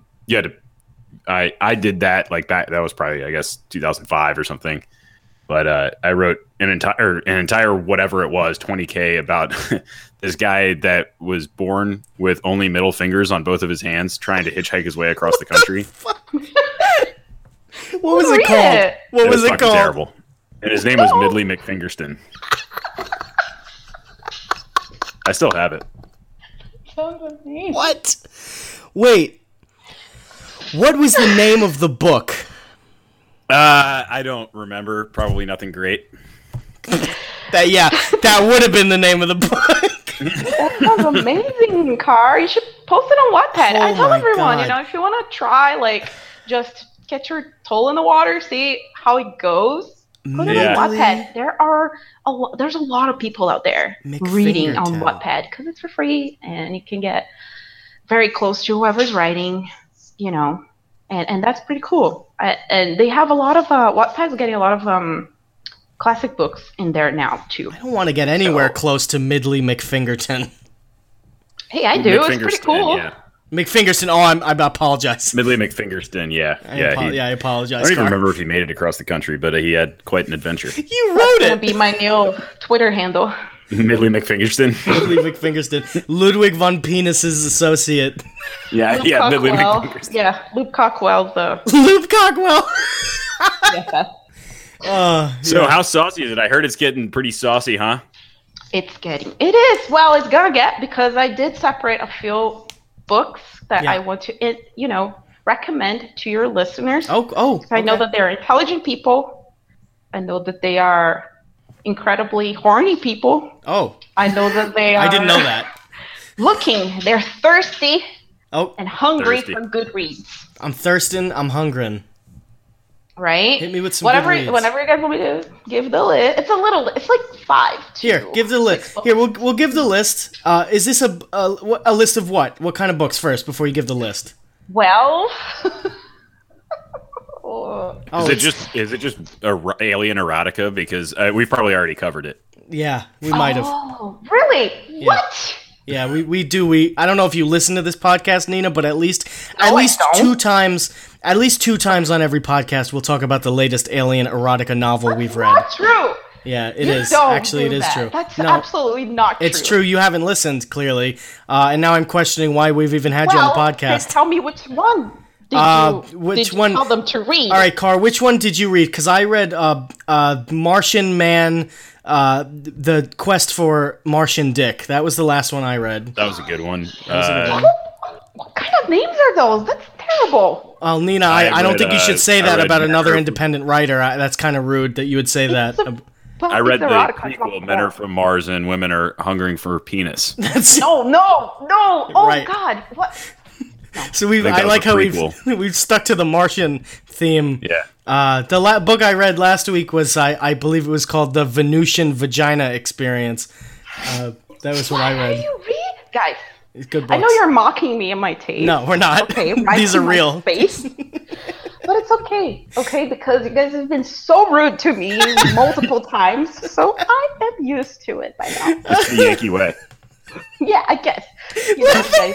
did that like back. That was probably, I guess, 2005 or something. But I wrote an entire whatever it was, 20K, about this guy that was born with only middle fingers on both of his hands, trying to hitchhike his way across the country. What was it called? What was it called? Terrible. And his name was Midley McFingerston. I still have it. What? Wait. What was the name of the book? I don't remember. Probably nothing great. That would have been the name of the book. That sounds amazing, Car. You should post it on Wattpad. I tell everyone, if you want to try, like, just get your toe in the water, see how it goes. Put it on Wattpad. There's a lot of people out there reading on Wattpad because it's for free and you can get very close to whoever's writing, and that's pretty cool. And they have a lot of Wattpad's getting a lot of classic books in there now too. I don't want to get anywhere close to Midley McFingerton. Hey, I do. It's pretty cool. Yeah. McFingerston. Oh, I apologize. Midley McFingerston. Yeah. I apologize. I don't even remember if he made it across the country, but he had quite an adventure. You wrote it. That's gonna be my new Twitter handle. Midley McFingerston. Midley McFingerston. Ludwig von Penis's associate. Yeah, Midley McFingerston. Yeah, Luke Cockwell. Luke Cockwell. So how saucy is it? I heard it's getting pretty saucy, huh? It is. Well, it's gonna get, because I did separate a few books that I want to, recommend to your listeners. I know that they're intelligent people. I know that they are incredibly horny people. Oh. I know that they are. I didn't know that. They're thirsty. And hungry for good reads. I'm thirsting. I'm hungering. Right? Hit me with some good reads. Whenever you guys want me to give the list, it's like 5. Here, give the list. Here, we'll give the list. Is this a list of what? What kind of books first before you give the list? Well, is it just alien erotica? Because we've probably already covered it. Yeah, we might have. Oh, really? Yeah. What? Yeah, we do. I don't know if you listen to this podcast, Nina, but at least 2 times on every podcast, we'll talk about the latest alien erotica novel we've read. Not true. Yeah, it is. Actually, it is true. That's absolutely not true. It's true. You haven't listened, clearly. And now I'm questioning why we've even had you on the podcast. Tell me which one did you tell them to read? All right, Car, which one did you read? Because I read Martian Man, The Quest for Martian Dick. That was the last one I read. That was a good one. What kind of names are those? That's terrible. Well, Nina, I don't think you should say that about another independent writer. That's kind of rude that you would say that. I read the prequel, Men Are From Mars and Women Are Hungering for Penis. No. Oh, right. God. What? So I like how we've stuck to the Martian theme. Yeah. The book I read last week was, I believe it was called The Venusian Vagina Experience. That was what I read. What do you read? Guys. Good books. I know you're mocking me and my taste. No, we're not. Okay, these are real. Face. But it's okay, because you guys have been so rude to me multiple times, so I am used to it by now. It's the Yankee way. Yeah, I guess. You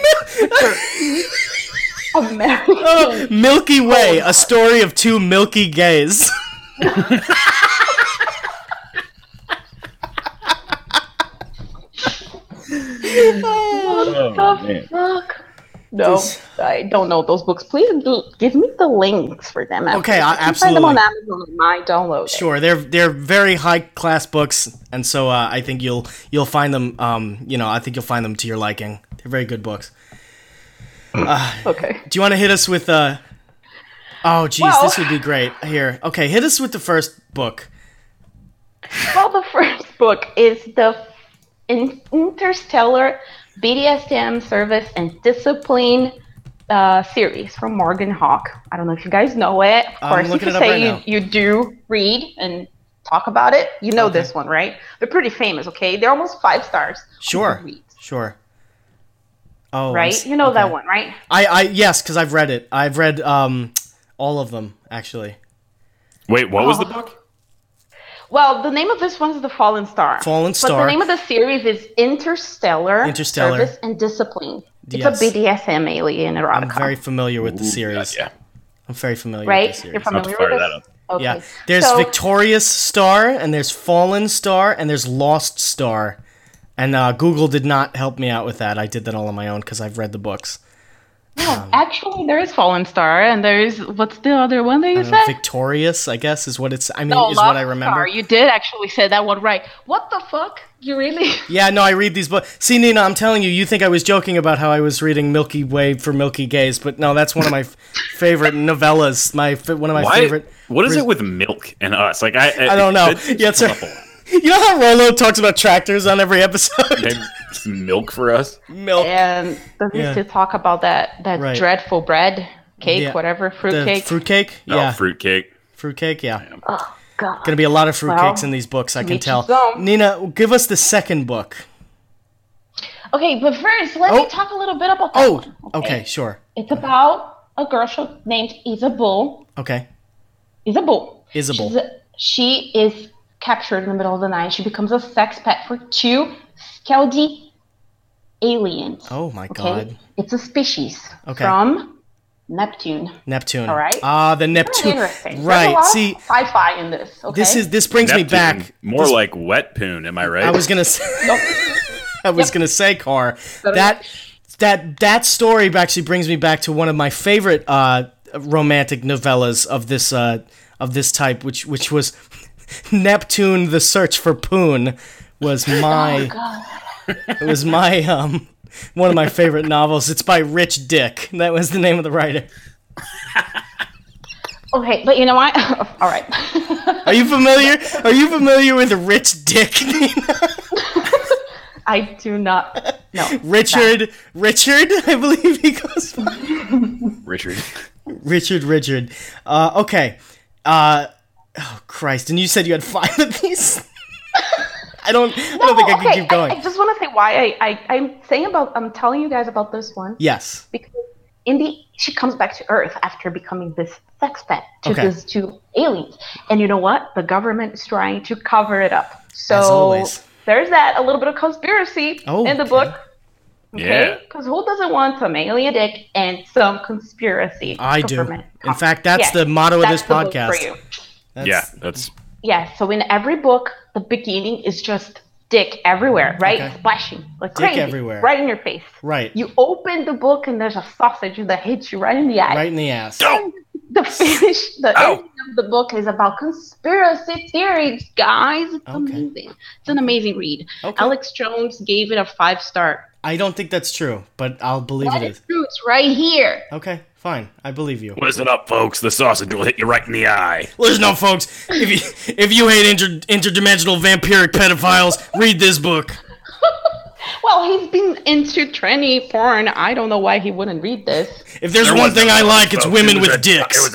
know, guys, American. Milky Way, a story of two milky gays. What the fuck? No, I don't know those books. Please give me the links for them. Okay, absolutely. Find them on Amazon. I download it. Sure, they're very high class books, and so I think you'll find them. I think you'll find them to your liking. They're very good books. Okay. Do you want to hit us with Oh, geez, this would be great. Here, okay, hit us with the first book. Well, the first book is the Interstellar BDSM Service and Discipline series from Morgan Hawk. I don't know if you guys know it. Of course, if you say you do read and talk about it, you know this one, right? They're pretty famous, okay? They're almost 5 stars. Sure. Oh, right? You know that one, right? Yes, because I've read it. I've read all of them, actually. Wait, what was the book? Well, the name of this one is The Fallen Star. Fallen Star. But the name of the series is Interstellar Service and Discipline. It's a BDSM alien erotica. I'm very familiar with the series. Yeah. I'm very familiar with the series. You're familiar with this? Okay. Yeah. There's Victorious Star, and there's Fallen Star, and there's Lost Star. And Google did not help me out with that. I did that all on my own because I've read the books. Yeah, actually, there is Fallen Star, and there's what's the other one that you said? Victorious, I guess, is what it's. Is what I remember. Star. You did actually say that one right. What the fuck? You really? Yeah, no, I read these books. See, Nina, I'm telling you, you think I was joking about how I was reading Milky Way for Milky Gays, but no, that's one of my favorite novellas. One of my favorite. What is it with milk and us? Like I don't know. Yeah, sir. You know how Rolo talks about tractors on every episode? Milk for us? Milk. And they used to talk about that dreadful bread, cake, whatever, fruitcake. Fruitcake? Yeah. Oh, fruitcake. Fruitcake, yeah. Oh, God. Gonna be a lot of fruitcakes in these books, I can tell. Nina, give us the second book. Okay, but first, let me talk a little bit about that one. Okay, sure. It's about a girl named Isabel. Okay. Isabel. She is captured in the middle of the night. She becomes a sex pet for 2 Skadi aliens. Oh my God. It's a species from Neptune. All right. The Neptune. Interesting. Right. See, sci-fi in this. Okay. This brings Neptune, me back. More like wet poon. Am I right? I was gonna say. Gonna say, Car. That story actually brings me back to one of my favorite romantic novellas of this type, which was Neptune: The Search for Poon. Was my it was my one of my favorite novels. It's by Rich Dick. That was the name of the writer. Okay, but you know what? All right. Are you familiar with Rich Dick? I do not know. Richard, I believe he goes by. Richard. Okay. Oh Christ! And you said you had 5 of these. I don't think I can keep going. I just want to say why I'm telling you guys about this one. Yes. Because she comes back to Earth after becoming this sex pet to these 2 aliens, and you know what? The government is trying to cover it up. So as always. There's a little bit of conspiracy in the book. Okay? Because who doesn't want some alien dick and some conspiracy? I do. In fact, that's the motto of this podcast. That's Yeah, so in every book, the beginning is just dick everywhere, right? Okay. Splashing like dick crazy, everywhere, right in your face. Right. You open the book and there's a sausage that hits you right in the eye. Right in the ass. The ending of the book is about conspiracy theories, guys. It's amazing. It's an amazing read. Okay. Alex Jones gave it a 5-star. I don't think that's true, but I'll believe it is. True. It's right here. Okay, fine. I believe you. Listen up, folks. The sausage will hit you right in the eye. Listen up, folks. If you hate interdimensional vampiric pedophiles, read this book. Well, he's been into tranny porn. I don't know why he wouldn't read this. If there's one thing I like, it's women with dicks.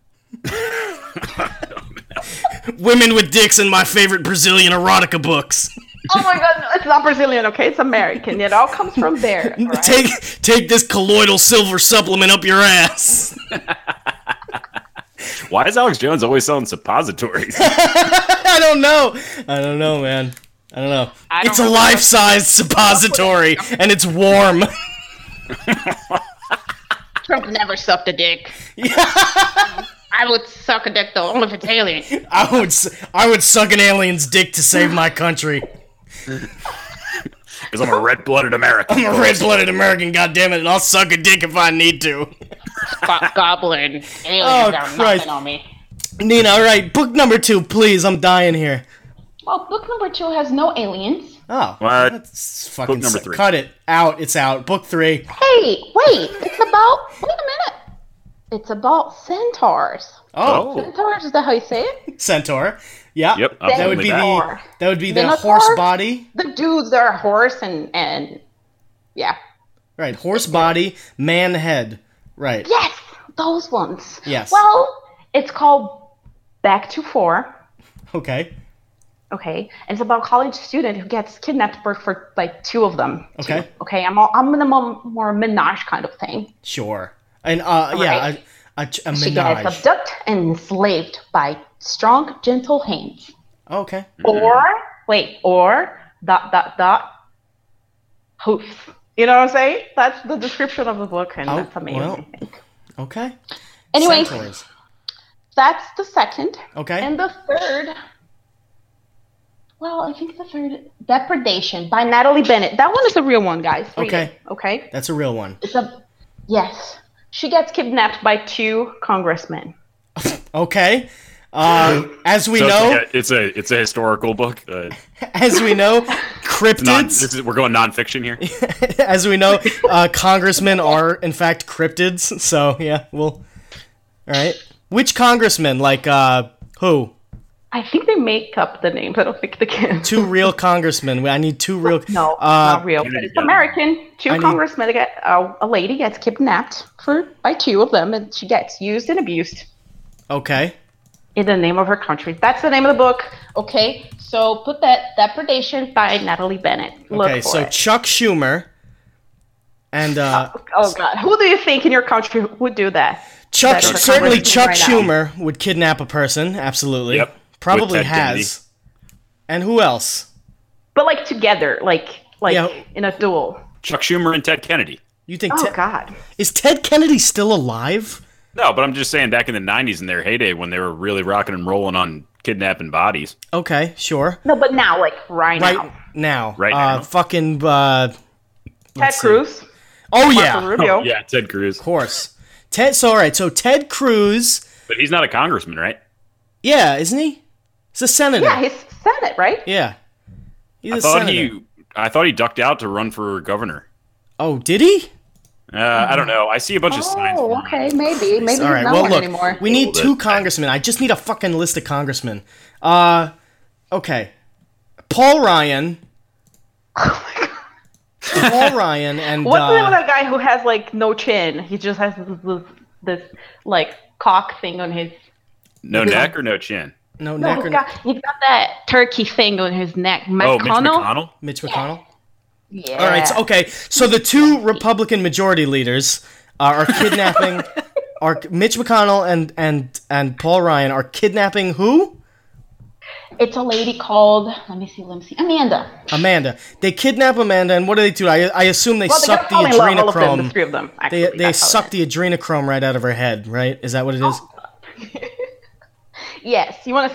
Women with dicks in my favorite Brazilian erotica books. Oh my god, no, it's not Brazilian, okay? It's American. It all comes from there. Right? Take this colloidal silver supplement up your ass. Why is Alex Jones always selling suppositories? I don't know, man. I don't know. It's a life-size suppository, and it's warm. Trump never sucked a dick. I would suck a dick though, only if it's alien. I would suck an alien's dick to save my country. Because I'm a red-blooded American. I'm a red-blooded American, goddammit, and I'll suck a dick if I need to. Goblin. Aliens are nothing on me. Nina, alright, book number 2, please. I'm dying here. Well, book number 2 has no aliens. Oh. What? That's fucking book number 3. Cut it. Out. It's out. Book 3. Hey, wait. It's about... Wait a minute. It's about centaurs. Oh. Centaurs, is that how you say it? Centaur. Yeah. Yep. That would be the horse body. The dudes are a horse and yeah. Right. Horse body, man head. Right. Yes, those ones. Yes. Well, it's called Back to 4. Okay. Okay, and it's about a college student who gets kidnapped for like 2 of them. Okay. 2. Okay, I'm in a more menage kind of thing. Sure. And yeah, a menage. She gets abducted and enslaved by strong, gentle hands. Okay. Or hoofs. You know what I'm saying? That's the description of the book, and that's amazing. Well, okay. Anyways, that's the second. Okay. And the third. Well, I think the third, Depredation by Natalie Bennett. That one is a real one, guys. Read it, okay? That's a real one. Yes. She gets kidnapped by 2 congressmen. Okay. As we know... It's a historical book. As we know, cryptids... We're going nonfiction here. As we know, congressmen are, in fact, cryptids. So, yeah, All right. Which congressmen? Like, who? I think they make up the names. I don't think they can. 2 real congressmen. I need 2 real... No, not real. But it's American. 2 congressmen. A lady gets kidnapped by 2 of them, and she gets used and abused. Okay. In the name of her country. That's the name of the book. Okay, so put that Depredation by Natalie Bennett. Okay, so Chuck Schumer and... oh, God. Who do you think in your country would do that? Certainly Chuck Schumer would kidnap a person. Absolutely. Yep. Probably has. And who else? But like together, like in a duel. Chuck Schumer and Ted Kennedy. You think? Oh God! Is Ted Kennedy still alive? No, but I'm just saying, back in the '90s in their heyday, when they were really rocking and rolling on kidnapping bodies. Okay, sure. No, but now, like right now. Fucking. Ted Cruz. Oh yeah. Rubio. Yeah, Ted Cruz. Of course. So Ted Cruz. But he's not a congressman, right? Yeah, isn't he? He's a senator. Yeah, he's Senate, right? Yeah. He's a senator. I thought he ducked out to run for governor. Oh, did he? I don't know. I see a bunch of signs. Oh, okay, maybe. Maybe all right. Well, look, anymore. We need 2 congressmen. I just need a fucking list of congressmen. Okay. Paul Ryan. Oh my God. Paul Ryan and... What's the name of that guy who has, like, no chin? He just has this like, cock thing on his... No neck or no chin? No neck or neck. He's got that turkey thing on his neck. Mitch McConnell? Mitch McConnell? Yeah. All right, so the 2 Republican majority leaders are kidnapping... Mitch McConnell and Paul Ryan are kidnapping who? It's a lady called... Let me see. Amanda. They kidnap Amanda, and what do they do? I assume they suck the adrenochrome. The 3 of them, actually. They suck the adrenochrome right out of her head, right? Is that what it is? Yes. You want to see?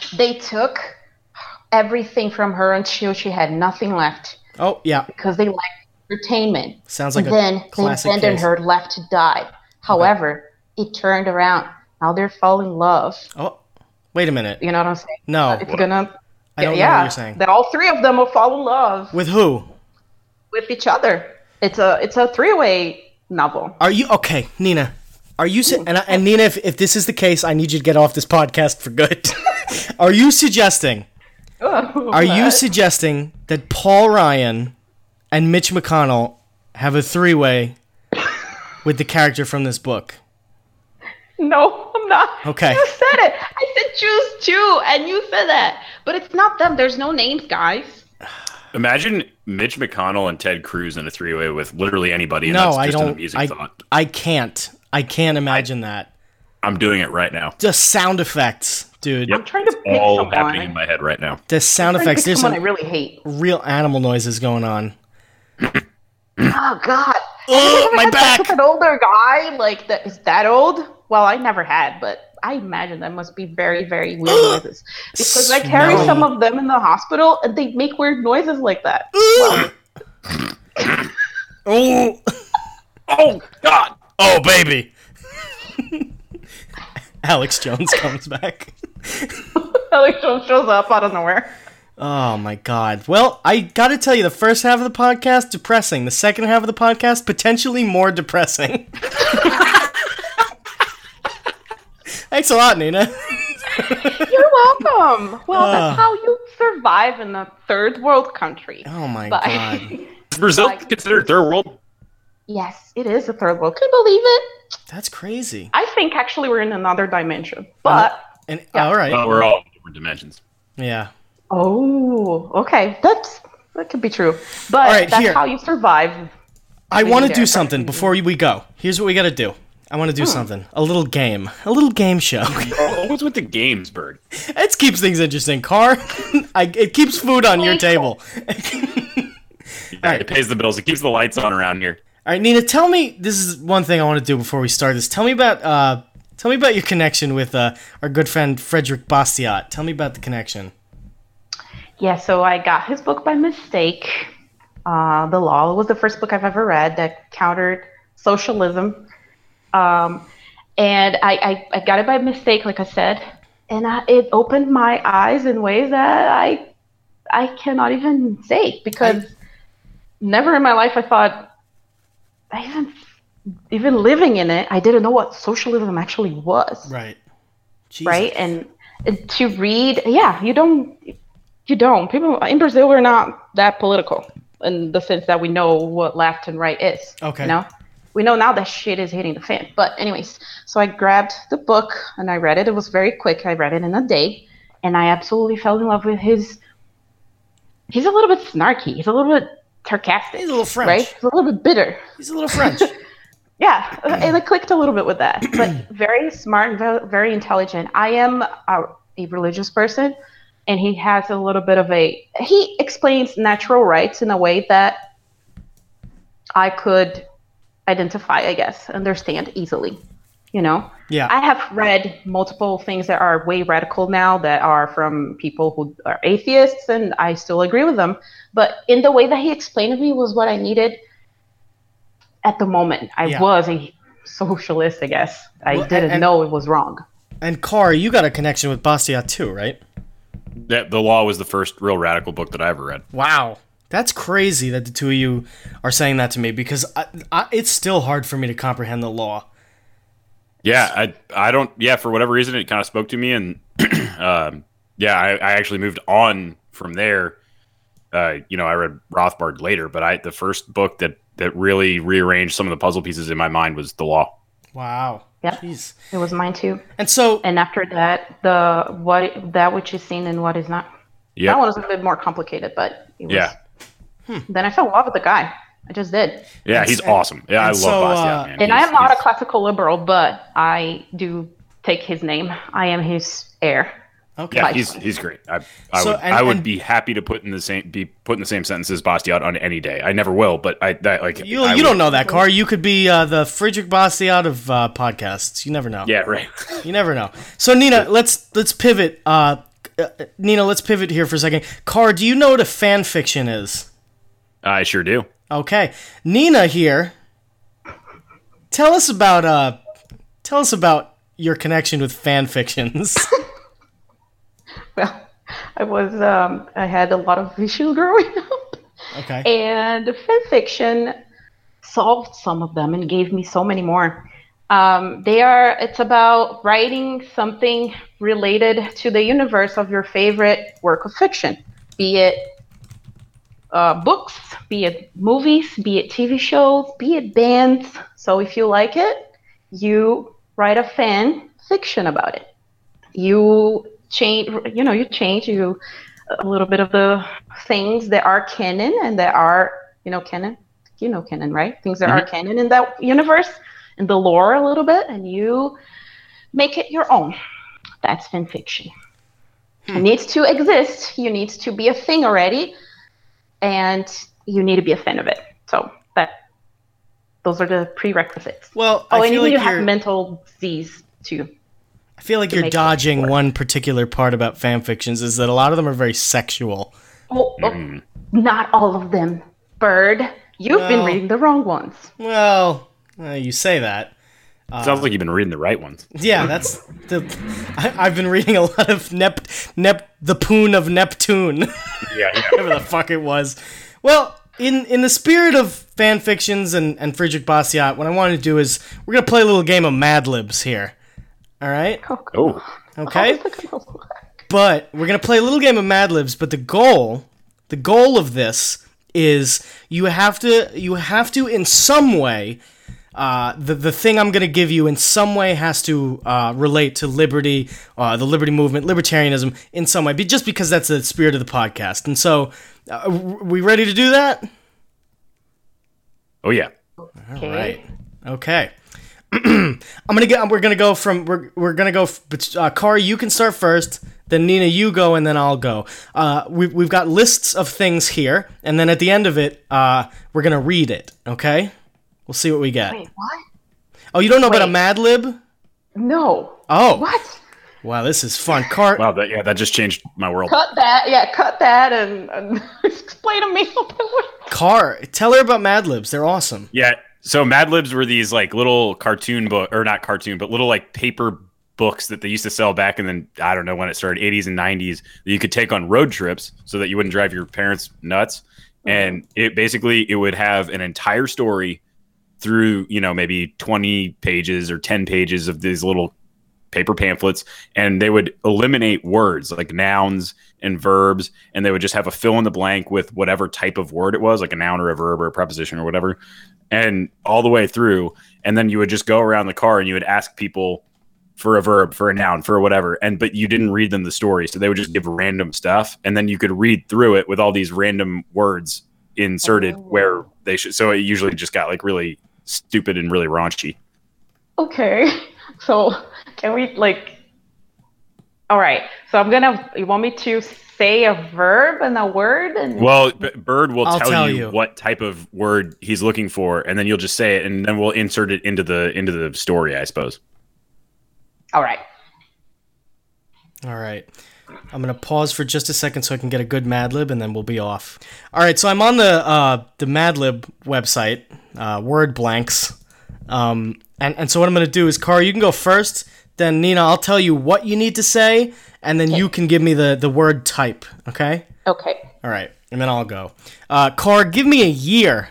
They took everything from her until she had nothing left. Oh, yeah. Because they lacked entertainment. Sounds like then a classic they abandoned case. her, left to die. However, it turned around. Now they're falling in love. Oh, wait a minute. You know what I'm saying? No. It's gonna... I don't know what you're saying. That all three of them will fall in love. With who? With each other. It's a three-way novel. Are you... Okay, Nina. Are you... And Nina, if this is the case, I need you to get off this podcast for good. Are you suggesting... Are you suggesting that Paul Ryan and Mitch McConnell have a three-way with the character from this book? No, I'm not. Okay. You said it. I said choose two, and you said that. But it's not them. There's no names, guys. Imagine Mitch McConnell and Ted Cruz in a three-way with literally anybody. And that's just an amusing thought. I can't imagine that. I'm doing it right now. Just sound effects, dude. Yep. I'm trying to pick all someone. happening in my head right now. The sound effects. There's someone some I really hate. real animal noises going on. Oh God! Oh, my back! With an older guy like that is that old? Well, I never had, but I imagine that must be very, very weird noises. Because I carry some of them in the hospital, and they make weird noises like that. Oh! Oh God! Oh baby! Alex Jones comes back. Alex Jones shows up out of nowhere. Oh my God. Well, I gotta tell you, the first half of the podcast, depressing. The second half of the podcast, potentially more depressing. Thanks a lot, Nina. You're welcome. Well, that's how you survive in a third world country. Oh my God. Is Brazil considered third world? Yes, it is a third world. Can you believe it? That's crazy. I think actually we're in another dimension. But all right. Well, we're all in different dimensions. Yeah. Oh, okay. That could be true. But that's how you survive. I want to do something before we go. Here's what we got to do. I want to do something. A little game show. What's with the games, Bird? It keeps things interesting. Car, it keeps food on your table. It pays the bills. It keeps the lights on around here. All right, Nina, tell me. This is one thing I want to do before we start this. Tell me about your connection with our good friend Frederick Bastiat. Tell me about the connection. Yeah, so I got his book by mistake. The Law was the first book I've ever read that countered socialism. And I got it by mistake, like I said, and it opened my eyes in ways that I cannot even say, because never in my life I thought, even living in it, I didn't know what socialism actually was. Right. Jesus. Right. And to read, you don't. People in Brazil are not that political in the sense that we know what left and right is. Okay. You know? We know now that shit is hitting the fan. But anyways, so I grabbed the book and I read it. It was very quick. I read it in a day. And I absolutely fell in love with his... He's a little bit snarky. He's a little bit sarcastic. He's a little French. Right? He's a little bit bitter. He's a little French. Yeah. And I clicked a little bit with that. But very smart, very intelligent. I am a religious person. And he has a little bit of he explains natural rights in a way that I could identify, I guess, understand easily, you know? Yeah. I have read multiple things that are way radical now that are from people who are atheists, and I still agree with them. But in the way that he explained to me was what I needed at the moment. I was a socialist, I guess. I didn't know it was wrong. And Car, you got a connection with Bastiat too, right? Yeah, The Law was the first real radical book that I ever read. Wow. That's crazy that the two of you are saying that to me, because it's still hard for me to comprehend the law. Yeah, I don't. Yeah, for whatever reason, it kind of spoke to me, and I actually moved on from there. I read Rothbard later, but the first book that really rearranged some of the puzzle pieces in my mind was The Law. Wow. Yeah, jeez. It was mine too. And after that, that which is seen and what is not. Yeah, that one was a bit more complicated, but it was. Yeah. Then I fell in love with the guy. I just did. Yeah, he's awesome. Yeah, I love Bastiat, man. And I am not a classical liberal, but I do take his name. I am his heir. Okay. Yeah, he's great. I would be happy to be put in the same sentence as Bastiat on any day. I never will, but you don't know that, Car. You could be the Friedrich Bastiat of podcasts. You never know. Yeah, right. You never know. So Nina, let's pivot. Nina, let's pivot here for a second. Car, do you know what a fan fiction is? I sure do. Okay. Nina here. Tell us about your connection with fan fictions. Well, I had a lot of issues growing up. Okay. And fan fiction solved some of them and gave me so many more. It's about writing something related to the universe of your favorite work of fiction, be it books, be it movies, be it TV shows, be it bands. So if you like it, you write a fan fiction about it. You change a little bit of the things that are canon and that are, canon, canon, right? Things that are canon in that universe, in the lore a little bit, and you make it your own. That's fan fiction. It needs to exist. You need to be a thing already, and you need to be a fan of it. So those are the prerequisites. Well, I feel like you have mental disease too. I feel like you're dodging one particular part about fan fictions, is that a lot of them are very sexual. Not all of them. Bird, you've been reading the wrong ones. Well, you say that. Sounds like you've been reading the right ones. Yeah, I've been reading a lot of the Poon of Neptune. Yeah. Whatever the fuck it was. Well, in the spirit of fan fictions and Friedrich Bastiat, what I want to do is we're gonna play a little game of Mad Libs here. All right? Oh. Okay. But we're gonna play a little game of Mad Libs. But the goal of this is you have to in some way. The thing I'm going to give you in some way has to relate to liberty, the liberty movement, libertarianism in some way, just because that's the spirit of the podcast. And so, we ready to do that? Oh yeah. All right. Okay. We're gonna go. Kari, you can start first. Then Nina, you go, and then I'll go. We've got lists of things here, and then at the end of it, we're gonna read it. Okay. We'll see what we get. Wait, what? Oh, you don't know about a Mad Lib? No. Oh. What? Wow, this is fun. Wow, that just changed my world. Cut that and explain to me what. Tell her about Mad Libs. They're awesome. Yeah, so Mad Libs were these like little cartoon book, or not cartoon, but little like paper books that they used to sell back in the, I don't know when it started, 80s and 90s, that you could take on road trips so that you wouldn't drive your parents nuts. And it would have an entire story through, maybe 20 pages or 10 pages of these little paper pamphlets, and they would eliminate words like nouns and verbs, and they would just have a fill in the blank with whatever type of word it was, like a noun or a verb or a preposition or whatever, and all the way through. And then you would just go around the car and you would ask people for a verb, for a noun, for whatever, but you didn't read them the story, so they would just give random stuff, and then you could read through it with all these random words inserted where they should. So it usually just got like really stupid and really raunchy. Okay, so can we all right, so you want me to say a verb and a word? Well, Bird will tell you what type of word he's looking for, and then you'll just say it, and then we'll insert it into the story, I suppose. All right. I'm going to pause for just a second so I can get a good Mad Lib, and then we'll be off. All right, so I'm on the Mad Lib website, word blanks. And so what I'm going to do is, Kari, you can go first. Then, Nina, I'll tell you what you need to say, and then you can give me the word type, okay? Okay. All right, and then I'll go. Kari, give me a year.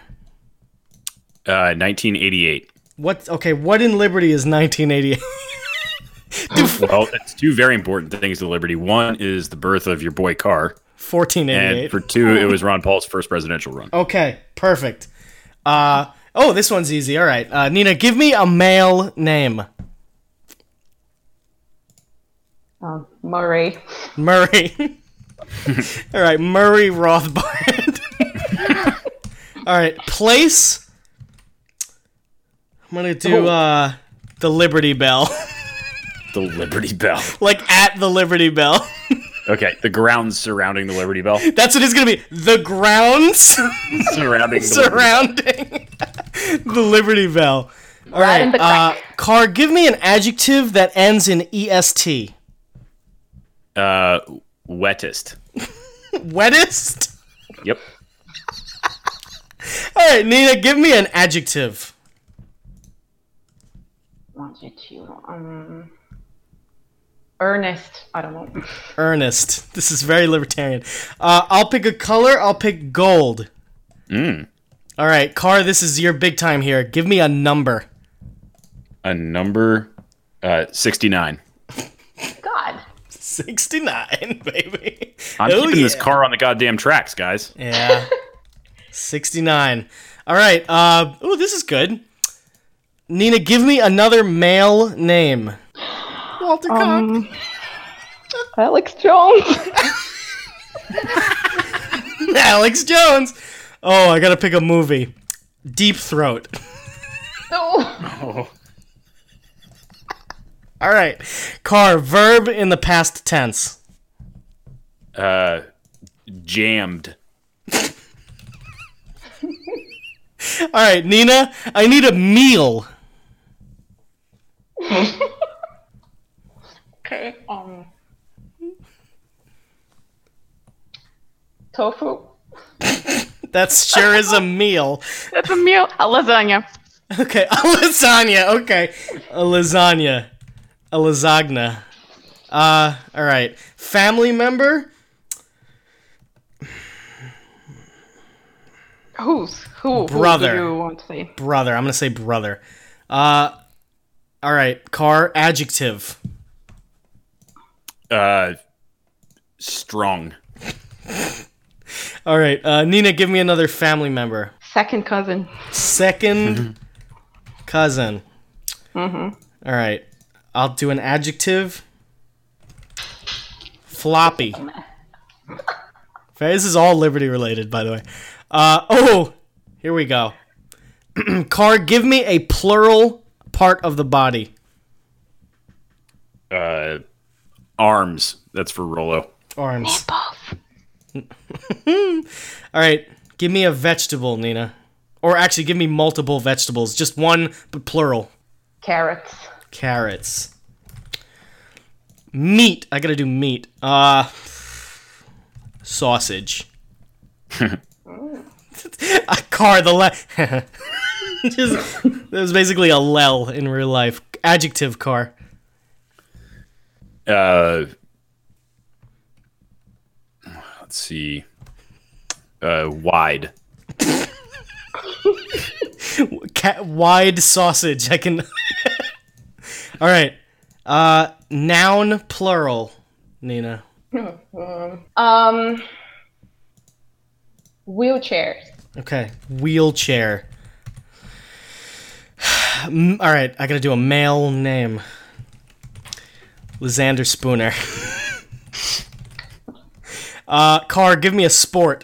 1988. What in Liberty is 1988? Well, it's two very important things to Liberty. One is the birth of your boy Carr. 1488. And for two, it was Ron Paul's first presidential run. Okay, perfect. This one's easy. All right. Nina, give me a male name. Murray. All right, Murray Rothbard. All right, place. I'm going to do the Liberty Bell. The Liberty Bell. Like at the Liberty Bell. Okay, the grounds surrounding the Liberty Bell. That's what it's going to be. The grounds surrounding the Liberty Bell. All right, Carr, give me an adjective that ends in EST. Wettest. Wettest? Yep. All right, Nina, give me an adjective. Earnest. I don't know. Earnest. This is very libertarian. I'll pick a color. I'll pick gold. All right, Car, this is your big time here. Give me a number. A number? 69. God. 69, baby. I'm keeping this car on the goddamn tracks, guys. Yeah. 69. All right. This is good. Nina, give me another male name. Walter Cock. Alex Jones. Alex Jones. Oh, I gotta pick a movie. Deep Throat. No. All right. Car, verb in the past tense. Jammed. All right, Nina, I need a meal. Okay. Tofu. That sure is a meal. That's a meal. A lasagna. Okay, a lasagna. Okay, a lasagna. A lasagna. All right. Family member? Who? Brother. Who do you want to say? Brother. I'm going to say brother. All right. Car, adjective. Strong. All right. Nina, give me another family member. Second cousin. Second cousin. Mm-hmm. All right. I'll do an adjective. Floppy. This is all Liberty related, by the way. Here we go. Car, give me a plural part of the body. Arms. That's for Rollo. Arms. All right. Give me a vegetable, Nina. Or actually, give me multiple vegetables. Just one, but plural. Carrots. Carrots. Meat. I gotta do meat. Sausage. A car, that was basically a lel in real life. Adjective, Car. Let's see. Wide. Wide sausage. I can. All right. Noun plural, Nina. Wheelchairs. Okay. Wheelchair. All right. I gotta do a male name. Lysander Spooner. Car, give me a sport.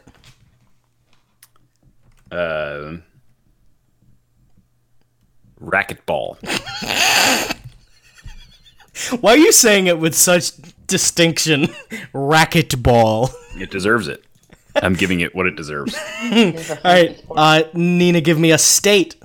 Racquetball. Why are you saying it with such distinction? Racquetball. It deserves it. I'm giving it what it deserves. All right, Nina, give me a state.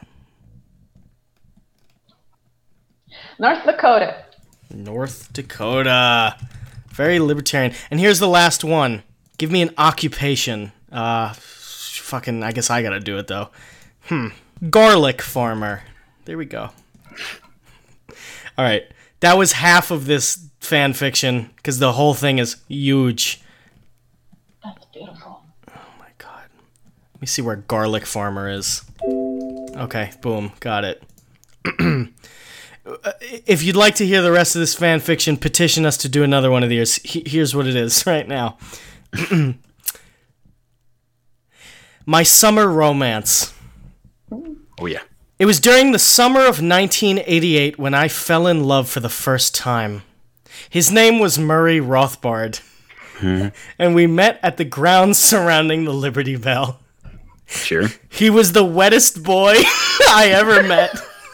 North Dakota. North Dakota. Very libertarian. And here's the last one. Give me an occupation. Fucking, I guess I gotta do it, though. Garlic farmer. There we go. All right. That was half of this fan fiction, because the whole thing is huge. That's beautiful. Oh, my God. Let me see where garlic farmer is. Okay, boom. Got it. If you'd like to hear the rest of this fan fiction, petition us to do another one of these. Here's what it is right now. My summer romance. Oh, yeah. It was during the summer of 1988 when I fell in love for the first time. His name was Murray Rothbard. And we met at the grounds surrounding the Liberty Bell. Sure. He was the wettest boy I ever met.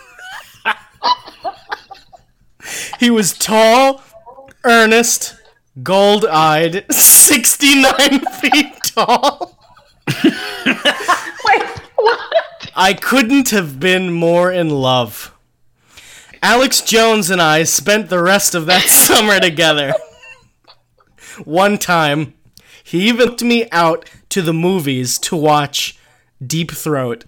He was tall, earnest, gold-eyed, 69 feet tall. Wait, what? I couldn't have been more in love. Alex Jones and I spent the rest of that summer together. one time, he even took me out to the movies to watch Deep Throat.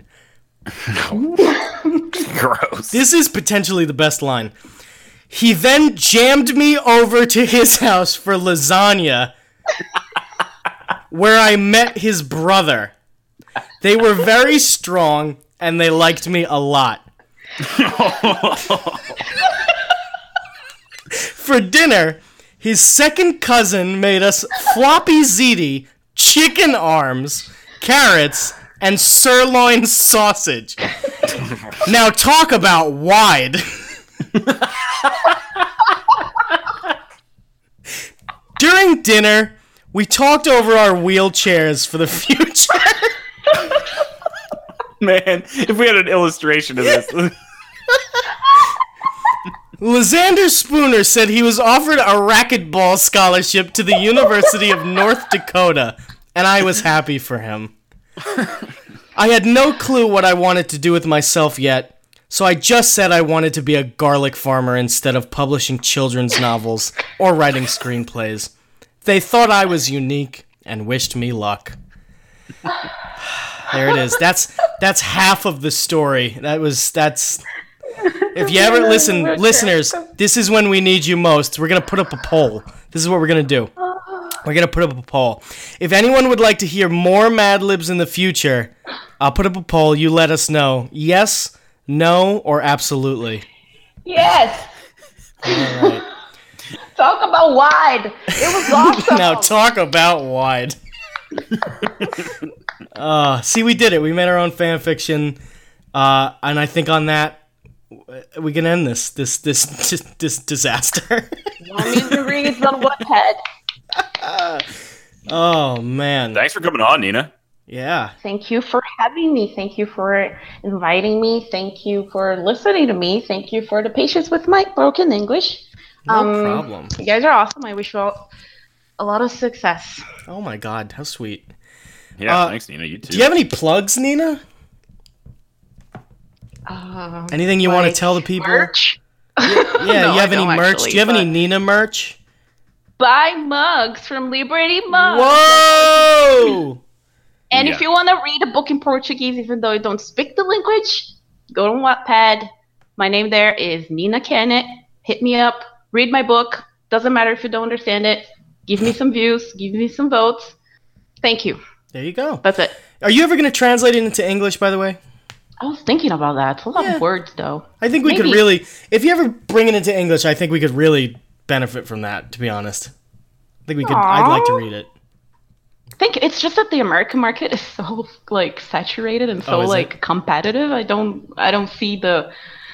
Gross. This is potentially the best line. He then jammed me over to his house for lasagna, where I met his brother. They were very strong, and they liked me a lot. For dinner, his second cousin made us floppy ziti, chicken arms, carrots, and sirloin sausage. Now talk about wide. During dinner, we talked over our wheelchairs for the future. Man, if we had an illustration of this. Lysander Spooner said he was offered a racquetball scholarship to the University of North Dakota, and I was happy for him. I had no clue what I wanted to do with myself yet, so I just said I wanted to be a garlic farmer instead of publishing children's novels or writing screenplays. They thought I was unique and wished me luck. There it is. That's half of the story. That's. If you ever listen, listeners, this is when we need you most. We're gonna put up a poll. This is what we're gonna do. We're gonna put up a poll. If anyone would like to hear more Mad Libs in the future, I'll put up a poll. You let us know. Yes, no, or absolutely. Yes. All right. Talk about wide. It was awesome. Now talk about wide. See, we did it. We made our own fan fiction, and I think on that we can end this disaster. Want me to read on Wattpad? Oh man! Thanks for coming on, Nina. Yeah. Thank you for having me. Thank you for inviting me. Thank you for listening to me. Thank you for the patience with my broken English. No problem. You guys are awesome. I wish you all a lot of success. Oh my god, how sweet. Yeah, thanks, Nina. You too. Do you have any plugs, Nina? Anything you want to tell the people? Merch? Yeah, No, you have I any don't merch? actually, Do you have any but- Nina merch? Buy mugs from Liberty Mugs. Whoa! And Yeah. if you want to read a book in Portuguese, even though you don't speak the language, go to Wattpad. My name there is Nina Kennett. Hit me up. Read my book. Doesn't matter if you don't understand it. Give me some views. Give me some votes. Thank you. There you go. That's it. Are you ever going to translate it into English, by the way? I was thinking about that. It's a lot Yeah. of words, though. I think we could Maybe. really, if you ever bring it into English, I think we could really benefit from that, to be honest. I think we could, I'd like to read it. I think it's just that the American market is so like saturated and so is like it? competitive. I don't see the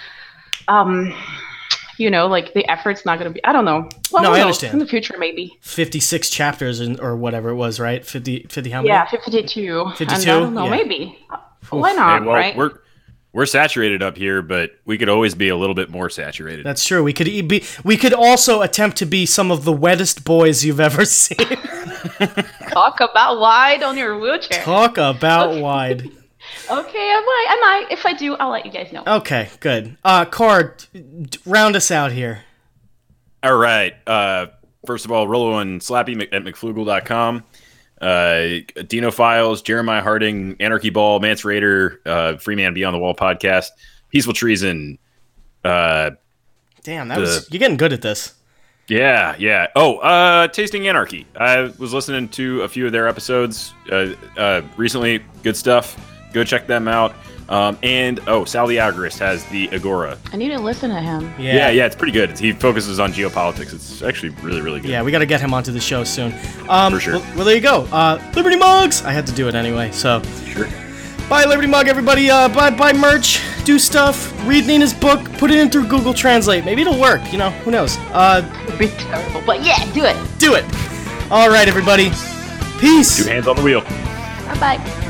like the effort's not gonna be. I don't know. Well, No, who I knows? understand. In the future, maybe. 56 chapters or whatever it was, right? 50 how many? Yeah, 52. 52? And I don't know, Yeah. maybe. Why not? Hey, well, right? we're saturated up here, but we could always be a little bit more saturated. That's true. We could also attempt to be some of the wettest boys you've ever seen. Talk about wide on your wheelchair. Talk about wide. Okay, I might. If I do, I'll let you guys know. Okay, good. Cord, round us out here. All right. First of all, Rollo and Slappy at McFlugel.com. Dino Files, Jeremiah Harding, Anarchy Ball, Mance Raider, Freeman Beyond the Wall podcast, Peaceful Treason. Damn, you're getting good at this. Yeah. Oh, Tasting Anarchy. I was listening to a few of their episodes recently. Good stuff. Go check them out. And Sal the Algorist has the Agora. I need to listen to him. Yeah, it's pretty good. He focuses on geopolitics. It's actually really, really good. Yeah, we got to get him onto the show soon. For sure. Well, there you go. Liberty Mugs! I had to do it anyway, so. Sure. Bye, Liberty Mug, everybody. Buy merch, do stuff, read Nina's book, put it in through Google Translate. Maybe it'll work, who knows? It'd be terrible, but yeah, do it. Do it. All right, everybody. Peace. 2 hands on the wheel. Bye bye.